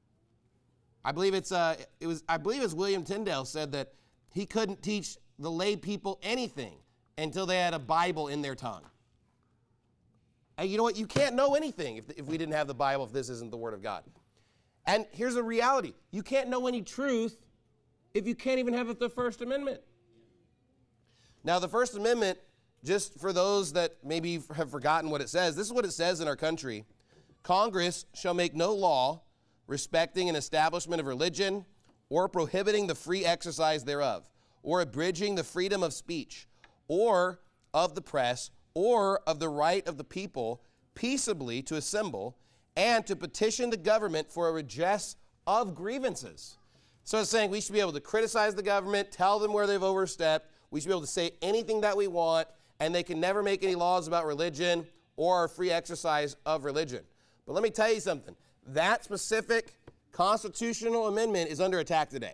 S2: I believe it's William Tyndale said that he couldn't teach the lay people anything until they had a Bible in their tongue. And you know what? You can't know anything if we didn't have the Bible, if this isn't the Word of God. And here's the reality. You can't know any truth if you can't even have the First Amendment. Now, the First Amendment just for those that maybe have forgotten what it says, this is what it says in our country. Congress shall make no law respecting an establishment of religion or prohibiting the free exercise thereof, or abridging the freedom of speech, or of the press, or of the right of the people peaceably to assemble and to petition the government for a redress of grievances. So it's saying we should be able to criticize the government, tell them where they've overstepped. We should be able to say anything that we want, and they can never make any laws about religion or our free exercise of religion. But let me tell you something. That specific constitutional amendment is under attack today.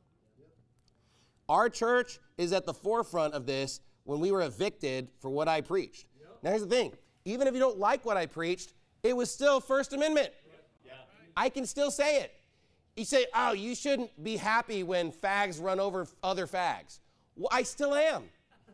S2: Our church is at the forefront of this when we were evicted for what I preached. Now here's the thing. Even if you don't like what I preached, it was still First Amendment. I can still say it. You say, oh, you shouldn't be happy when fags run over other fags. Well, I still am.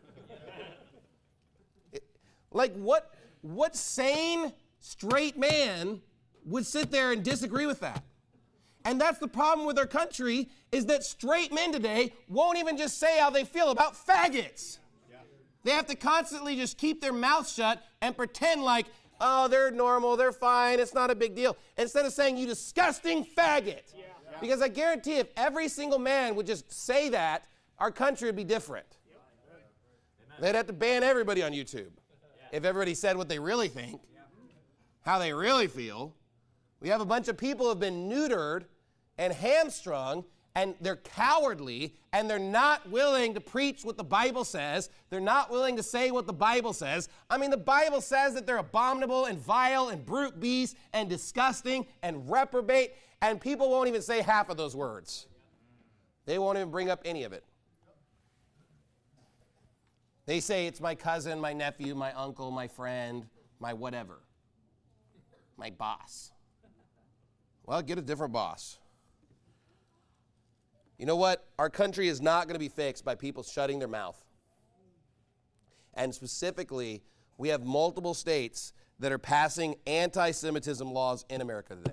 S2: Like what sane, straight man would sit there and disagree with that? And that's the problem with our country, is that straight men today won't even just say how they feel about faggots. They have to constantly just keep their mouth shut and pretend like, oh, they're normal, they're fine, it's not a big deal. Instead of saying, you disgusting faggot. Because I guarantee if every single man would just say that, our country would be different. They'd have to ban everybody on YouTube. If everybody said what they really think, how they really feel. We have a bunch of people who have been neutered and hamstrung, and they're cowardly, and they're not willing to preach what the Bible says. They're not willing to say what the Bible says. I mean, the Bible says that they're abominable and vile and brute beasts and disgusting and reprobate, and people won't even say half of those words. They won't even bring up any of it. They say it's my cousin, my nephew, my uncle, my friend, my whatever, my boss. Well, get a different boss. You know what? Our country is not going to be fixed by people shutting their mouth. And specifically, we have multiple states that are passing anti-Semitism laws in America today.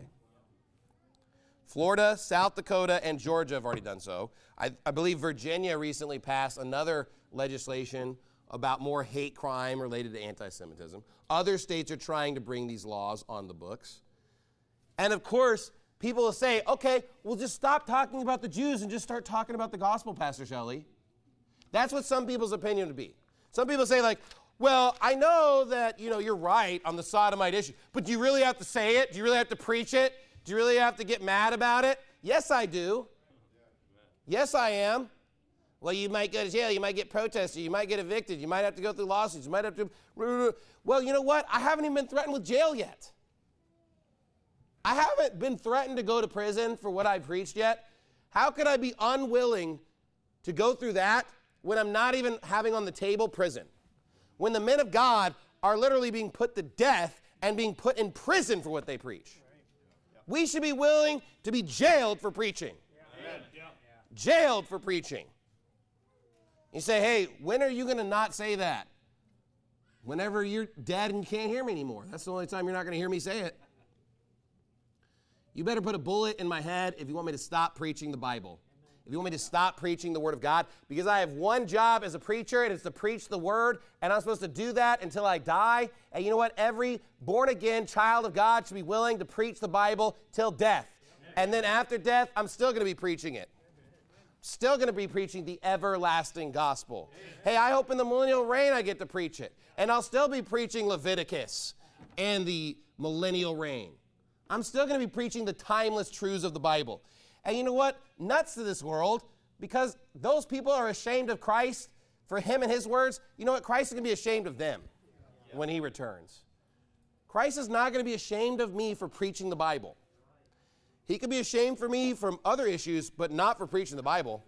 S2: Florida, South Dakota, and Georgia have already done so. I believe Virginia recently passed another legislation about more hate crime related to anti-Semitism. Other states are trying to bring these laws on the books. And of course, people will say, okay, we'll just stop talking about the Jews and just start talking about the gospel, Pastor Shelley. That's what some people's opinion would be. Some people say like, well, I know that, you're right on the sodomite issue, but do you really have to say it? Do you really have to preach it? Do you really have to get mad about it? Yes, I do. Yes, I am. Well, you might go to jail. You might get protested. You might get evicted. You might have to go through lawsuits. You might have to... Well, you know what? I haven't even been threatened with jail yet. I haven't been threatened to go to prison for what I preached yet. How could I be unwilling to go through that when I'm not even having on the table prison? When the men of God are literally being put to death and being put in prison for what they preach. We should be willing to be jailed for preaching. Jailed for preaching. You say, hey, when are you going to not say that? Whenever you're dead and you can't hear me anymore. That's the only time you're not going to hear me say it. You better put a bullet in my head if you want me to stop preaching the Bible. If you want me to stop preaching the Word of God. Because I have one job as a preacher, and it's to preach the Word. And I'm supposed to do that until I die. And you know what? Every born-again child of God should be willing to preach the Bible till death. And then after death, I'm still going to be preaching it. Still going to be preaching the everlasting gospel. Hey, I hope in the millennial reign I get to preach it. And I'll still be preaching Leviticus and the millennial reign. I'm still going to be preaching the timeless truths of the Bible. And you know what? Nuts to this world, because those people are ashamed of Christ for him and his words. You know what? Christ is going to be ashamed of them when he returns. Christ is not going to be ashamed of me for preaching the Bible. He could be ashamed for me from other issues, but not for preaching the Bible.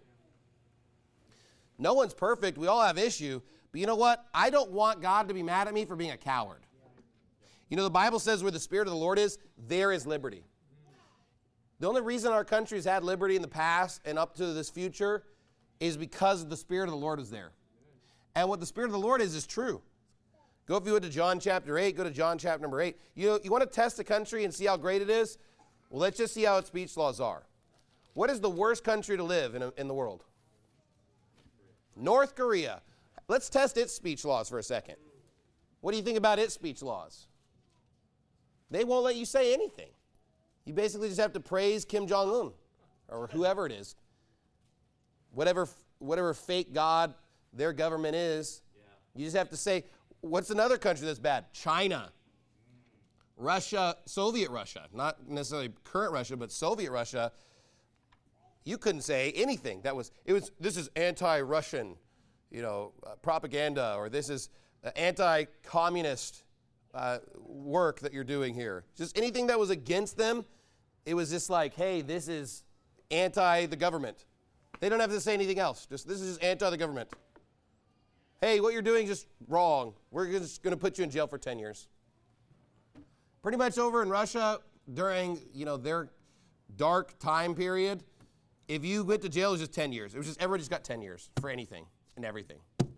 S2: No one's perfect. We all have issue. But you know what? I don't want God to be mad at me for being a coward. You know, the Bible says where the Spirit of the Lord is, there is liberty. The only reason our country has had liberty in the past and up to this future is because the Spirit of the Lord is there. And what the Spirit of the Lord is true. Go, if you would, to John chapter 8. Go to John chapter number 8. You want to test the country and see how great it is? Well, let's just see how its speech laws are. What is the worst country to live in the world? North Korea. let's test its speech laws for a second. What do you think about its speech laws? They won't let you say anything. You basically just have to praise Kim Jong-un or whoever it is. Whatever fake god their government is, you just have to say, what's another country that's bad? China. Russia, Soviet Russia, not necessarily current Russia, but Soviet Russia. You couldn't say anything. This is anti-Russian, propaganda, or this is anti-communist work that you're doing here. Just anything that was against them, it was just like, hey, this is anti the government. They don't have to say anything else. This is just anti the government. Hey, what you're doing is just wrong. We're just going to put you in jail for 10 years. Pretty much over in Russia during, their dark time period, if you went to jail, it was just 10 years. It was just, everybody just got 10 years for anything and everything.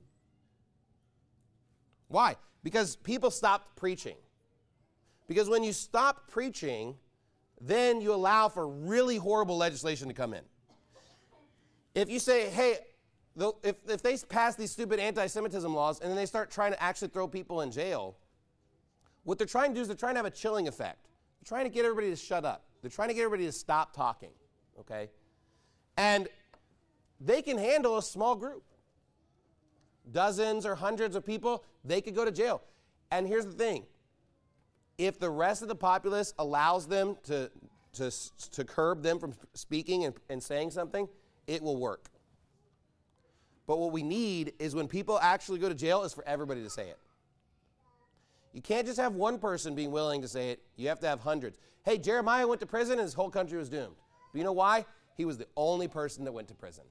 S2: Why? Because people stopped preaching. Because when you stop preaching, then you allow for really horrible legislation to come in. If you say, hey, if they pass these stupid anti-Semitism laws and then they start trying to actually throw people in jail, what they're trying to do is they're trying to have a chilling effect. They're trying to get everybody to shut up. They're trying to get everybody to stop talking, okay? And they can handle a small group. Dozens or hundreds of people, they could go to jail. And here's the thing. If the rest of the populace allows them to curb them from speaking and saying something, it will work. But what we need is when people actually go to jail is for everybody to say it. You can't just have one person being willing to say it. You have to have hundreds. Hey, Jeremiah went to prison and his whole country was doomed. But you know why? He was the only person that went to prison.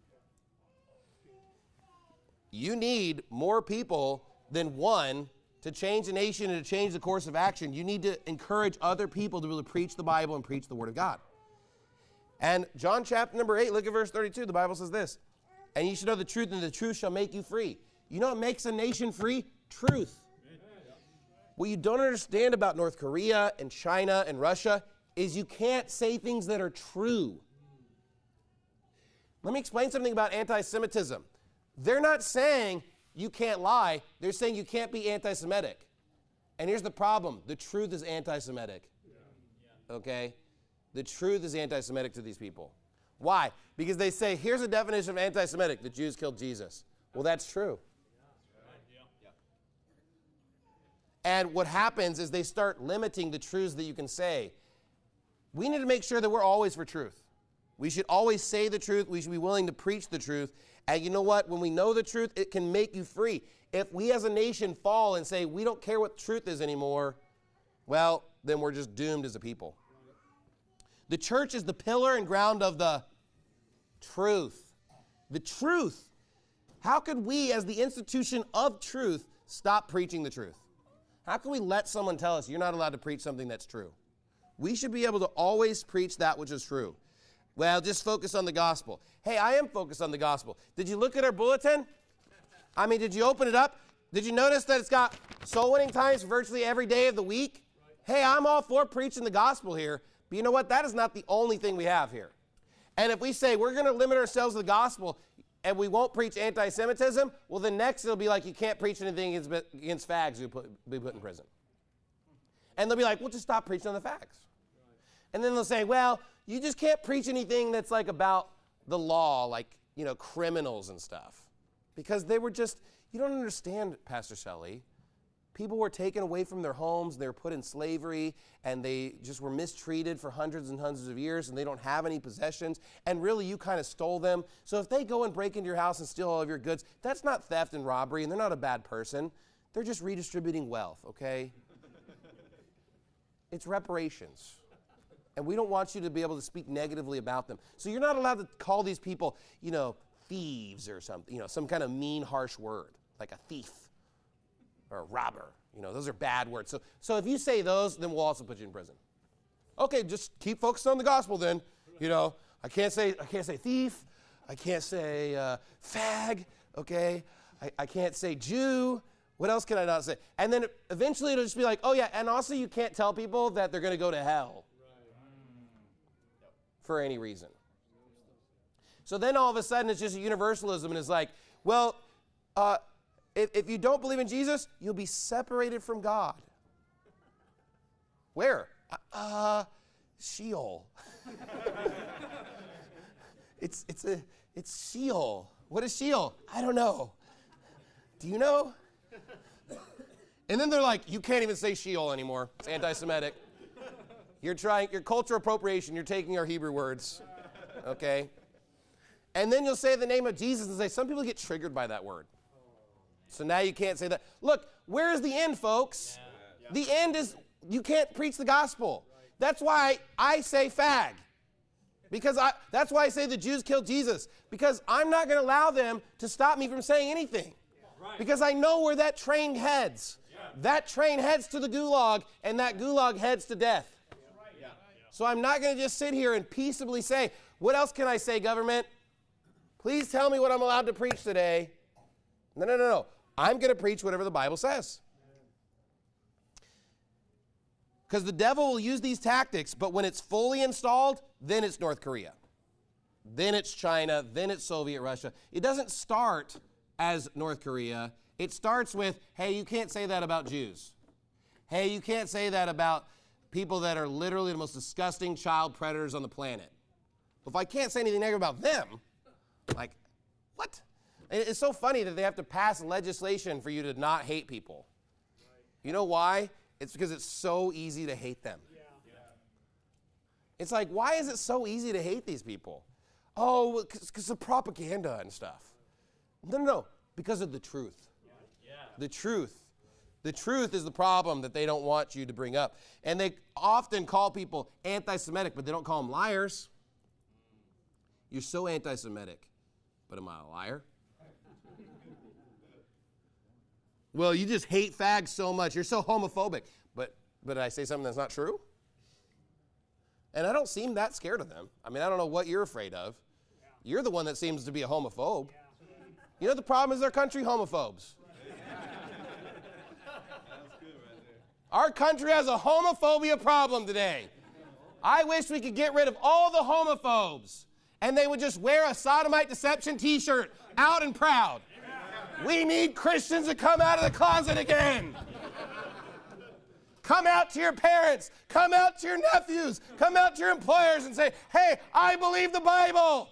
S2: You need more people than one to change a nation and to change the course of action. You need to encourage other people to be able to preach the Bible and preach the Word of God. And John chapter number 8, look at verse 32. The Bible says this, and you shall know the truth, and the truth shall make you free. You know what makes a nation free? Truth. What you don't understand about North Korea and China and Russia is you can't say things that are true. Let me explain something about anti-Semitism. They're not saying you can't lie. They're saying you can't be anti-Semitic. And here's the problem. The truth is anti-Semitic. Okay? The truth is anti-Semitic to these people. Why? Because they say, here's a definition of anti-Semitic. The Jews killed Jesus. Well, that's true. And what happens is they start limiting the truths that you can say. We need to make sure that we're always for truth. We should always say the truth. We should be willing to preach the truth. And you know what? When we know the truth, it can make you free. If we as a nation fall and say we don't care what truth is anymore, well, then we're just doomed as a people. The church is the pillar and ground of the truth. The truth. How could we as the institution of truth stop preaching the truth? How can we let someone tell us you're not allowed to preach something that's true? We should be able to always preach that which is true. Well, just focus on the gospel. Hey, I am focused on the gospel. Did you look at our bulletin? I mean, did you open it up? Did you notice that it's got soul winning times virtually every day of the week? Hey, I'm all for preaching the gospel here, but you know what? That is not the only thing we have here. And if we say we're going to limit ourselves to the gospel and we won't preach anti-Semitism, well, then next it'll be like you can't preach anything against fags who be put in prison. And they'll be like, well, just stop preaching on the fags. And then they'll say, well, you just can't preach anything that's like about the law, like, criminals and stuff. Because they were just, you don't understand, Pastor Shelley. People were taken away from their homes, they were put in slavery, and they just were mistreated for hundreds and hundreds of years, and they don't have any possessions, and really you kind of stole them. So if they go and break into your house and steal all of your goods, that's not theft and robbery, and they're not a bad person. They're just redistributing wealth, okay? It's reparations. And we don't want you to be able to speak negatively about them. So you're not allowed to call these people, thieves or something, some kind of mean, harsh word, like a thief or a robber. Those are bad words. So if you say those, then we'll also put you in prison. Okay, just keep focused on the gospel then. I can't say thief. I can't say fag, okay? I can't say Jew. What else can I not say? And then eventually it'll just be like, oh yeah, and also you can't tell people that they're going to go to hell for any reason. So then all of a sudden it's just universalism, and it's like, well, if you don't believe in Jesus, you'll be separated from God. Where? Sheol. It's Sheol. What is Sheol? I don't know. Do you know? And then they're like, you can't even say Sheol anymore. It's anti-Semitic. You're cultural appropriation. You're taking our Hebrew words. Okay? And then you'll say the name of Jesus and say, some people get triggered by that word. So now you can't say that. Look, where is the end, folks? Yeah. The end is you can't preach the gospel. That's why I say fag. That's why I say the Jews killed Jesus. Because I'm not going to allow them to stop me from saying anything. Because I know where that train heads. That train heads to the gulag, and that gulag heads to death. So I'm not going to just sit here and peaceably say, what else can I say, government? Please tell me what I'm allowed to preach today. No. I'm going to preach whatever the Bible says. Because the devil will use these tactics, but when it's fully installed, then it's North Korea. Then it's China. Then it's Soviet Russia. It doesn't start as North Korea. It starts with, hey, you can't say that about Jews. Hey, you can't say that about people that are literally the most disgusting child predators on the planet. If I can't say anything negative about them, like, what? It's so funny that they have to pass legislation for you to not hate people. You know why? It's because it's so easy to hate them. It's like, why is it so easy to hate these people? Oh, because of propaganda and stuff. No, because of the truth. The truth. The truth is the problem that they don't want you to bring up. And they often call people anti-Semitic, but they don't call them liars. You're so anti-Semitic, but am I a liar? Well, you just hate fags so much. You're so homophobic. But did I say something that's not true? And I don't seem that scared of them. I mean, I don't know what you're afraid of. You're the one that seems to be a homophobe. You know the problem is our country? Homophobes. Our country has a homophobia problem today. I wish we could get rid of all the homophobes and they would just wear a sodomite deception t-shirt out and proud. We need Christians to come out of the closet again. Come out to your parents. Come out to your nephews. Come out to your employers and say, hey, I believe the Bible.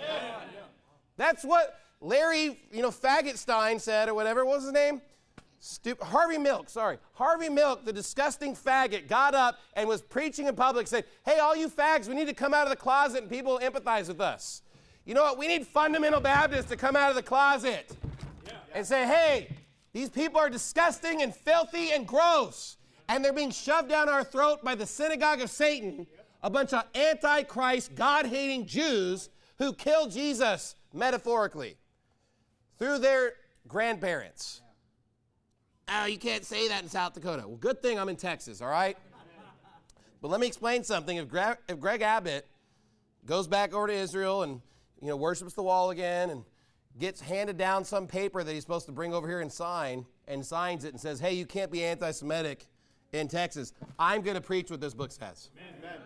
S2: That's what Larry, Faggotstein said or whatever. What was his name? Harvey Milk, Harvey Milk, the disgusting faggot, got up and was preaching in public saying, hey, all you fags, we need to come out of the closet and people will empathize with us. You know what? We need fundamental Baptists to come out of the closet and say, hey, these people are disgusting and filthy and gross. And they're being shoved down our throat by the synagogue of Satan, a bunch of anti-Christ, God-hating Jews who killed Jesus, metaphorically, through their grandparents. Oh, you can't say that in South Dakota. Well, good thing I'm in Texas, all right? But let me explain something. If Greg Abbott goes back over to Israel and, worships the wall again and gets handed down some paper that he's supposed to bring over here and signs it and says, hey, you can't be anti-Semitic in Texas, I'm going to preach what this book says. Amen.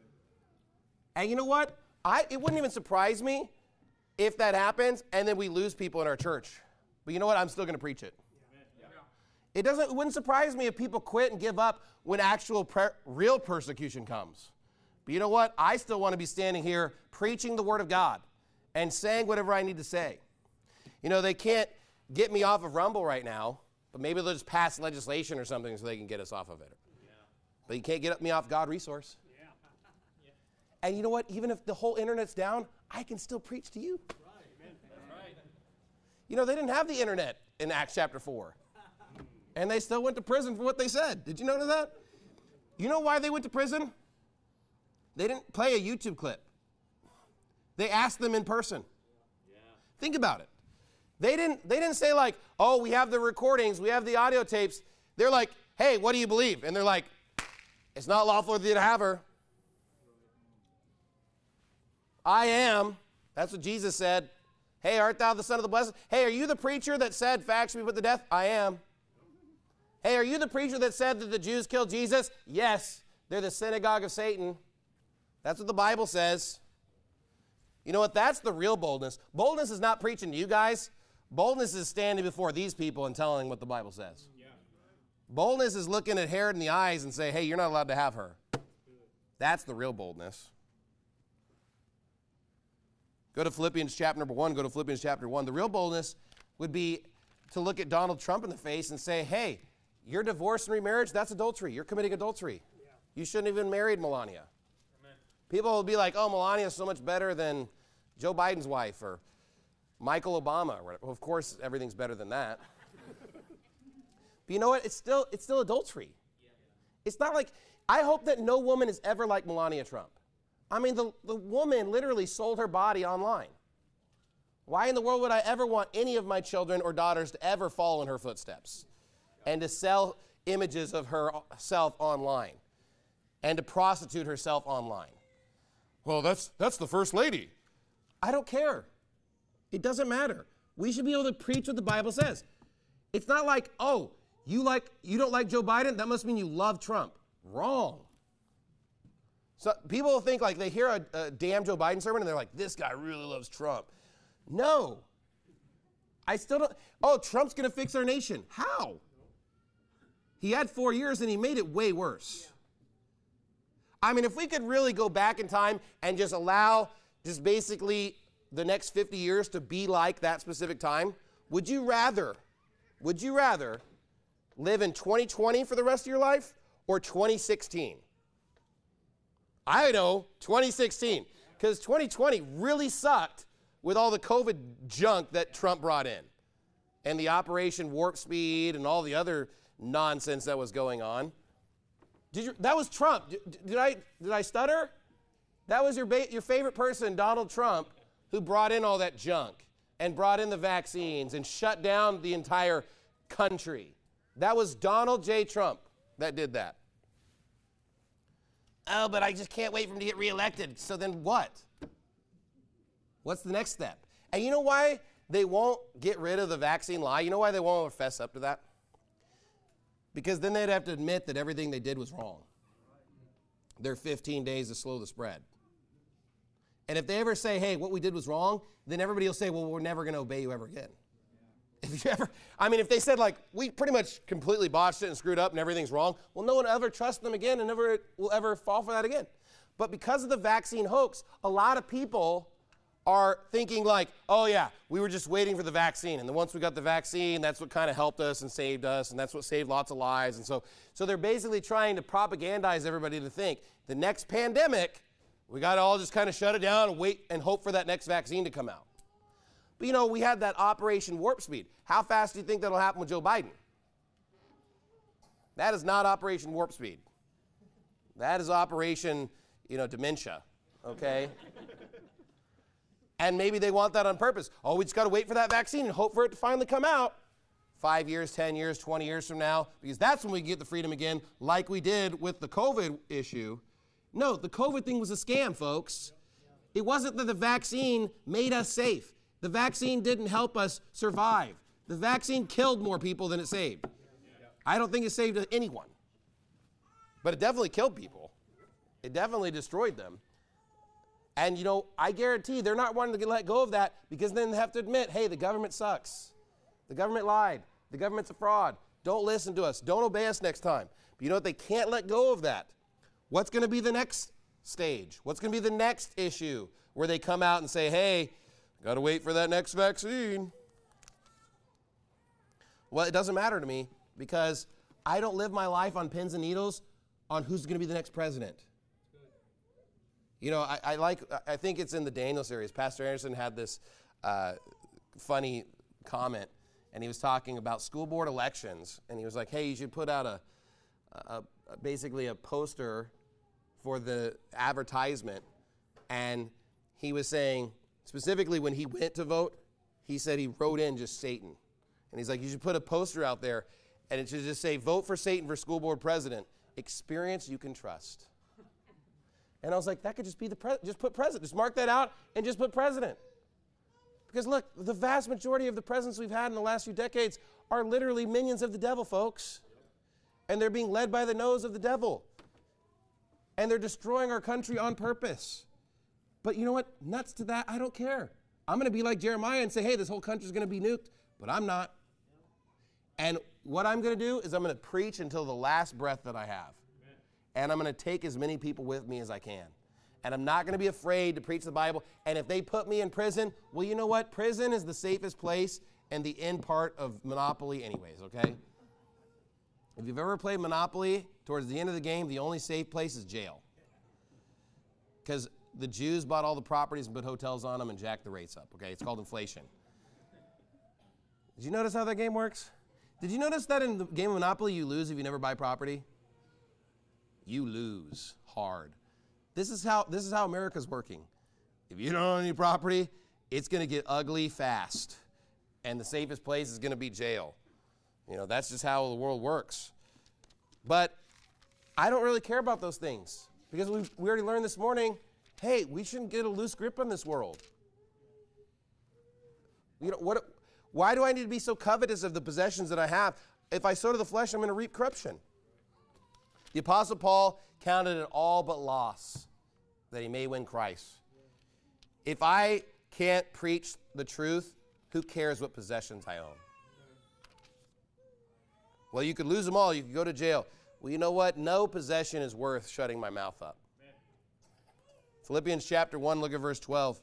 S2: And you know what? It wouldn't even surprise me if that happens and then we lose people in our church. But you know what? I'm still going to preach it. It wouldn't surprise me if people quit and give up when actual real persecution comes. But you know what? I still want to be standing here preaching the Word of God and saying whatever I need to say. They can't get me off of Rumble right now, but maybe they'll just pass legislation or something so they can get us off of it. Yeah. But you can't get me off God Resource. Yeah. And you know what? Even if the whole internet's down, I can still preach to you. Right. Amen. That's right. They didn't have the internet in Acts chapter 4. And they still went to prison for what they said. Did you notice that? You know why they went to prison? They didn't play a YouTube clip. They asked them in person. Yeah. Think about it. They didn't say like, oh, we have the recordings, we have the audio tapes. They're like, hey, what do you believe? And they're like, it's not lawful for thee to have her. I am. That's what Jesus said. Hey, art thou the Son of the Blessed? Hey, are you the preacher that said facts should be put to death? I am. Hey, are you the preacher that said that the Jews killed Jesus? Yes. They're the synagogue of Satan. That's what the Bible says. You know what? That's the real boldness. Boldness is not preaching to you guys. Boldness is standing before these people and telling what the Bible says. Boldness is looking at Herod in the eyes and say, hey, you're not allowed to have her. That's the real boldness. Go to Philippians chapter number 1. Go to Philippians chapter 1. The real boldness would be to look at Donald Trump in the face and say, hey, your divorce and remarriage, that's adultery. You're committing adultery. Yeah. You shouldn't have even married Melania. Amen. People will be like, oh, Melania is so much better than Joe Biden's wife or Michael Obama. Well, of course, everything's better than that. But you know what? It's still adultery. Yeah. It's not like, I hope that no woman is ever like Melania Trump. I mean, the woman literally sold her body online. Why in the world would I ever want any of my children or daughters to ever follow in her footsteps and to sell images of herself online and to prostitute herself online? Well, that's the first lady. I don't care. It doesn't matter. We should be able to preach what the Bible says. It's not like, oh, you don't like Joe Biden? That must mean you love Trump. Wrong. So people think like they hear a damn Joe Biden sermon and they're like, this guy really loves Trump. No. I still don't. Oh, Trump's going to fix our nation. How? He had 4 years and he made it way worse. I mean, if we could really go back in time and just allow just basically the next 50 years to be like that specific time, would you rather live in 2020 for the rest of your life or 2016? I know 2016, because 2020 really sucked with all the COVID junk that Trump brought in and the Operation Warp Speed and all the other nonsense that was going on. That was Trump. Did I stutter? That was your favorite person, Donald Trump, who brought in all that junk and brought in the vaccines and shut down the entire country. That was Donald J. Trump that did that. Oh, but I just can't wait for him to get reelected. So then what? What's the next step? And you know why they won't get rid of the vaccine lie? You know why they won't fess up to that? Because then they'd have to admit that everything they did was wrong. Their 15 days to slow the spread. And if they ever say, hey, what we did was wrong, then everybody will say, well, we're never going to obey you ever again. If they said, like, we pretty much completely botched it and screwed up and everything's wrong, well, no one ever trusts them again and never will ever fall for that again. But because of the vaccine hoax, a lot of people are thinking like, oh, yeah, we were just waiting for the vaccine. And then once we got the vaccine, that's what kind of helped us and saved us, and that's what saved lots of lives. And so they're basically trying to propagandize everybody to think the next pandemic, we got to all just kind of shut it down and wait and hope for that next vaccine to come out. But, we had that Operation Warp Speed. How fast do you think that'll happen with Joe Biden? That is not Operation Warp Speed. That is Operation, dementia, okay? And maybe they want that on purpose. Oh, we just got to wait for that vaccine and hope for it to finally come out 5 years, 10 years, 20 years from now, because that's when we get the freedom again, like we did with the COVID issue. No, the COVID thing was a scam, folks. It wasn't that the vaccine made us safe. The vaccine didn't help us survive. The vaccine killed more people than it saved. I don't think it saved anyone. But it definitely killed people. It definitely destroyed them. And, I guarantee they're not wanting to let go of that because then they have to admit, hey, the government sucks. The government lied. The government's a fraud. Don't listen to us. Don't obey us next time. But you know what? They can't let go of that. What's going to be the next stage? What's going to be the next issue where they come out and say, hey, got to wait for that next vaccine? Well, it doesn't matter to me because I don't live my life on pins and needles on who's going to be the next president. I think it's in the Daniel series. Pastor Anderson had this funny comment, and he was talking about school board elections, and he was like, hey, you should put out basically a poster for the advertisement, and he was saying, specifically when he went to vote, he said he wrote in just Satan. And he's like, you should put a poster out there, and it should just say, vote for Satan for school board president. Experience you can trust. And I was like, that could just be just put president. Just mark that out and just put president. Because look, the vast majority of the presidents we've had in the last few decades are literally minions of the devil, folks. And they're being led by the nose of the devil. And they're destroying our country on purpose. But you know what? Nuts to that, I don't care. I'm going to be like Jeremiah and say, hey, this whole country's going to be nuked but I'm not. And what I'm going to do is I'm going to preach until the last breath that I have. And I'm going to take as many people with me as I can. And I'm not going to be afraid to preach the Bible. And if they put me in prison, well, you know what? Prison is the safest place and the end part of Monopoly anyways, okay? If you've ever played Monopoly, towards the end of the game, the only safe place is jail. Because the Jews bought all the properties and put hotels on them and jacked the rates up, okay? It's called inflation. Did you notice how that game works? Did you notice that in the game of Monopoly, you lose if you never buy property? You lose hard. This is how America's working. If you don't own any property, it's going to get ugly fast. And the safest place is going to be jail. You know, that's just how the world works. But I don't really care about those things because we already learned this morning, hey, we shouldn't get a loose grip on this world. You know, why do I need to be so covetous of the possessions that I have? If I sow to the flesh, I'm going to reap corruption. The Apostle Paul counted it all but loss that he may win Christ. If I can't preach the truth, who cares what possessions I own? Well, you could lose them all. You could go to jail. Well, you know what? No possession is worth shutting my mouth up. Philippians chapter 1, look at verse 12.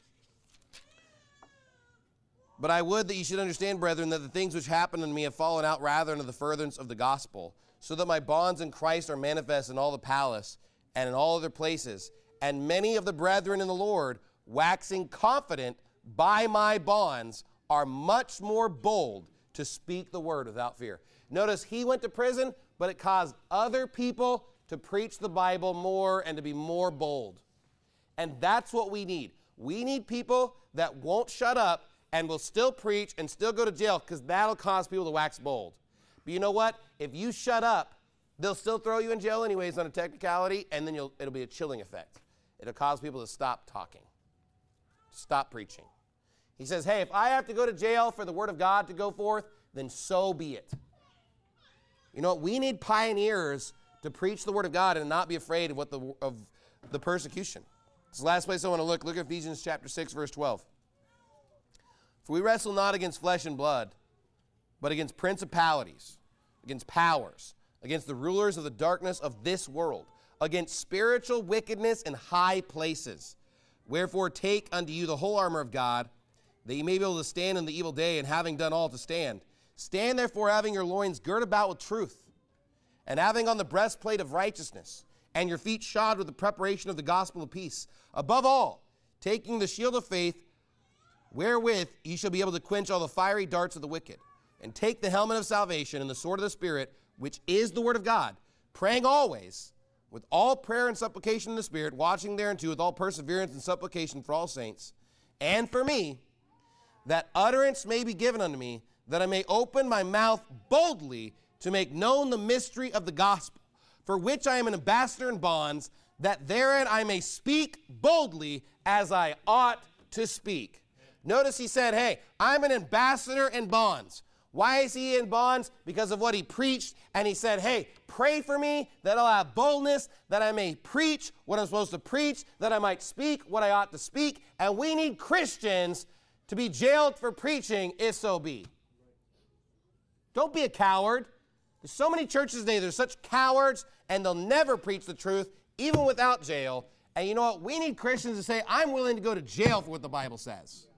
S2: But I would that you should understand, brethren, that the things which happened unto me have fallen out rather into the furtherance of the gospel, so that my bonds in Christ are manifest in all the palace and in all other places. And many of the brethren in the Lord, waxing confident by my bonds, are much more bold to speak the word without fear. Notice he went to prison, but it caused other people to preach the Bible more and to be more bold. And that's what we need. We need people that won't shut up and will still preach and still go to jail, because that'll cause people to wax bold. But you know what? If you shut up, they'll still throw you in jail anyways on a technicality, and then it'll be a chilling effect. It'll cause people to stop talking, stop preaching. He says, hey, if I have to go to jail for the word of God to go forth, then so be it. You know what? We need pioneers to preach the word of God and not be afraid of the persecution. This is the last place I want to look. Look at Ephesians chapter 6, verse 12. For we wrestle not against flesh and blood, but against principalities, against powers, against the rulers of the darkness of this world, against spiritual wickedness in high places. Wherefore take unto you the whole armor of God, that ye may be able to stand in the evil day, and having done all to stand. Stand therefore, having your loins girt about with truth, and having on the breastplate of righteousness, and your feet shod with the preparation of the gospel of peace. Above all, taking the shield of faith, wherewith ye shall be able to quench all the fiery darts of the wicked, and take the helmet of salvation and the sword of the Spirit, which is the word of God, praying always with all prayer and supplication in the Spirit, watching thereunto with all perseverance and supplication for all saints, and for me, that utterance may be given unto me, that I may open my mouth boldly to make known the mystery of the gospel, for which I am an ambassador in bonds, that therein I may speak boldly as I ought to speak. Notice he said, hey, I'm an ambassador in bonds. Why is he in bonds? Because of what he preached. And he said, hey, pray for me that I'll have boldness, that I may preach what I'm supposed to preach, that I might speak what I ought to speak. And we need Christians to be jailed for preaching, if so be. Don't be a coward. There's so many churches today, they're such cowards, and they'll never preach the truth, even without jail. And you know what? We need Christians to say, I'm willing to go to jail for what the Bible says.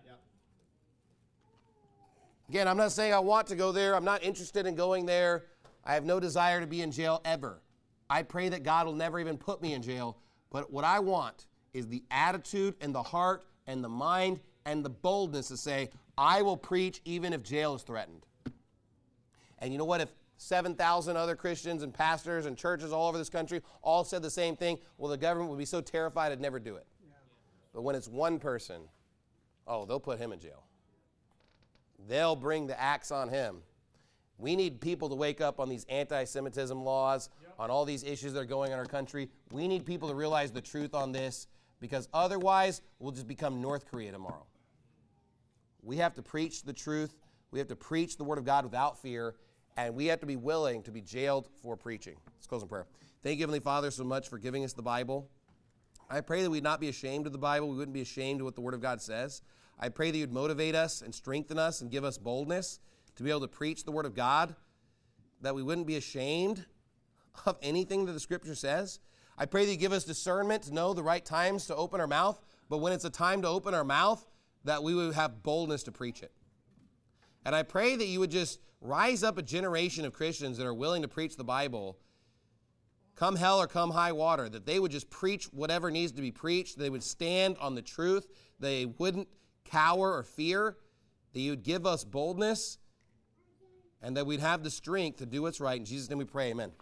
S2: Again, I'm not saying I want to go there. I'm not interested in going there. I have no desire to be in jail ever. I pray that God will never even put me in jail. But what I want is the attitude and the heart and the mind and the boldness to say, I will preach even if jail is threatened. And you know what? If 7,000 other Christians and pastors and churches all over this country all said the same thing, well, the government would be so terrified it'd never do it. Yeah. But when it's one person, oh, they'll put him in jail. They'll bring the axe on him. We need people to wake up on these anti-Semitism laws, on all these issues that are going on in our country. We need people to realize the truth on this, because otherwise we'll just become North Korea tomorrow. We have to preach the truth. We have to preach the word of God without fear, and we have to be willing to be jailed for preaching. Let's close in prayer. Thank you, Heavenly Father, so much for giving us the Bible. I pray that we'd not be ashamed of the Bible. We wouldn't be ashamed of what the Word of God says. I pray that you'd motivate us and strengthen us and give us boldness to be able to preach the Word of God, that we wouldn't be ashamed of anything that the Scripture says. I pray that you give us discernment to know the right times to open our mouth, but when it's a time to open our mouth, that we would have boldness to preach it. And I pray that you would just rise up a generation of Christians that are willing to preach the Bible, come hell or come high water, that they would just preach whatever needs to be preached. They would stand on the truth. They wouldn't cower or fear. That you would give us boldness and that we'd have the strength to do what's right. In Jesus' name we pray, amen.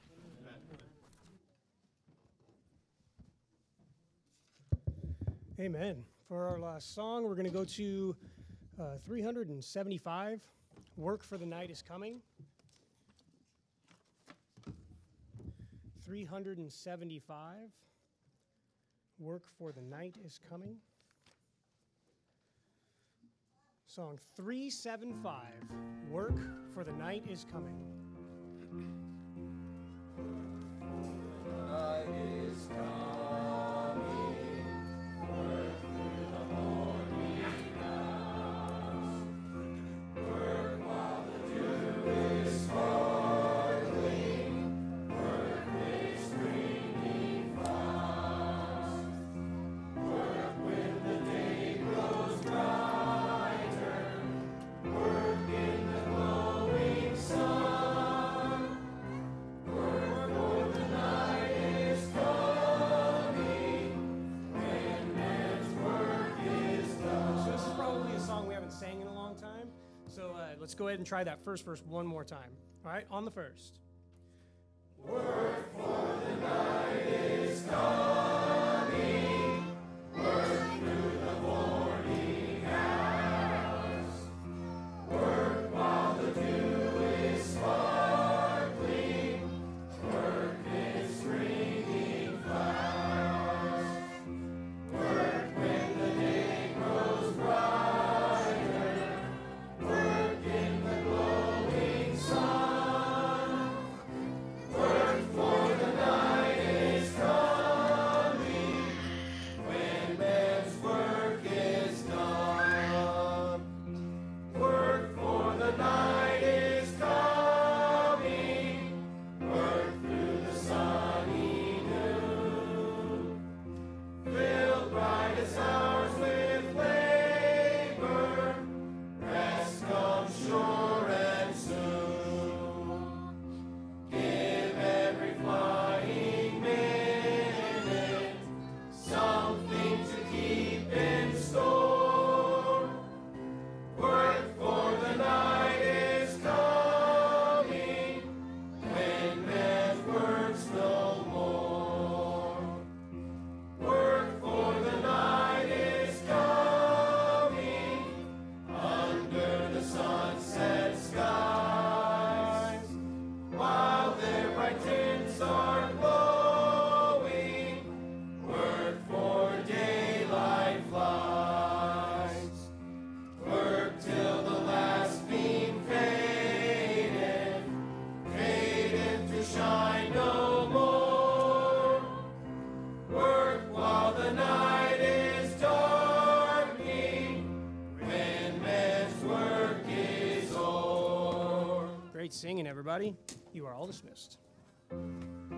S3: Amen. For our last song, we're going to go to 375, Work for the Night is Coming. 375, Work for the Night is Coming. Song 375, Work for the Night is Coming.
S2: Night is coming, work through the morning hours, work while the dew is sparkling, work makes springing fast, work when the day grows brighter, work in the glowing sun, work for the night is coming, when man's work is done.
S3: So this is probably a song we haven't sang in a long time. So let's go ahead and try that first verse one more time. All right, on the first. Great singing, everybody. You are all dismissed.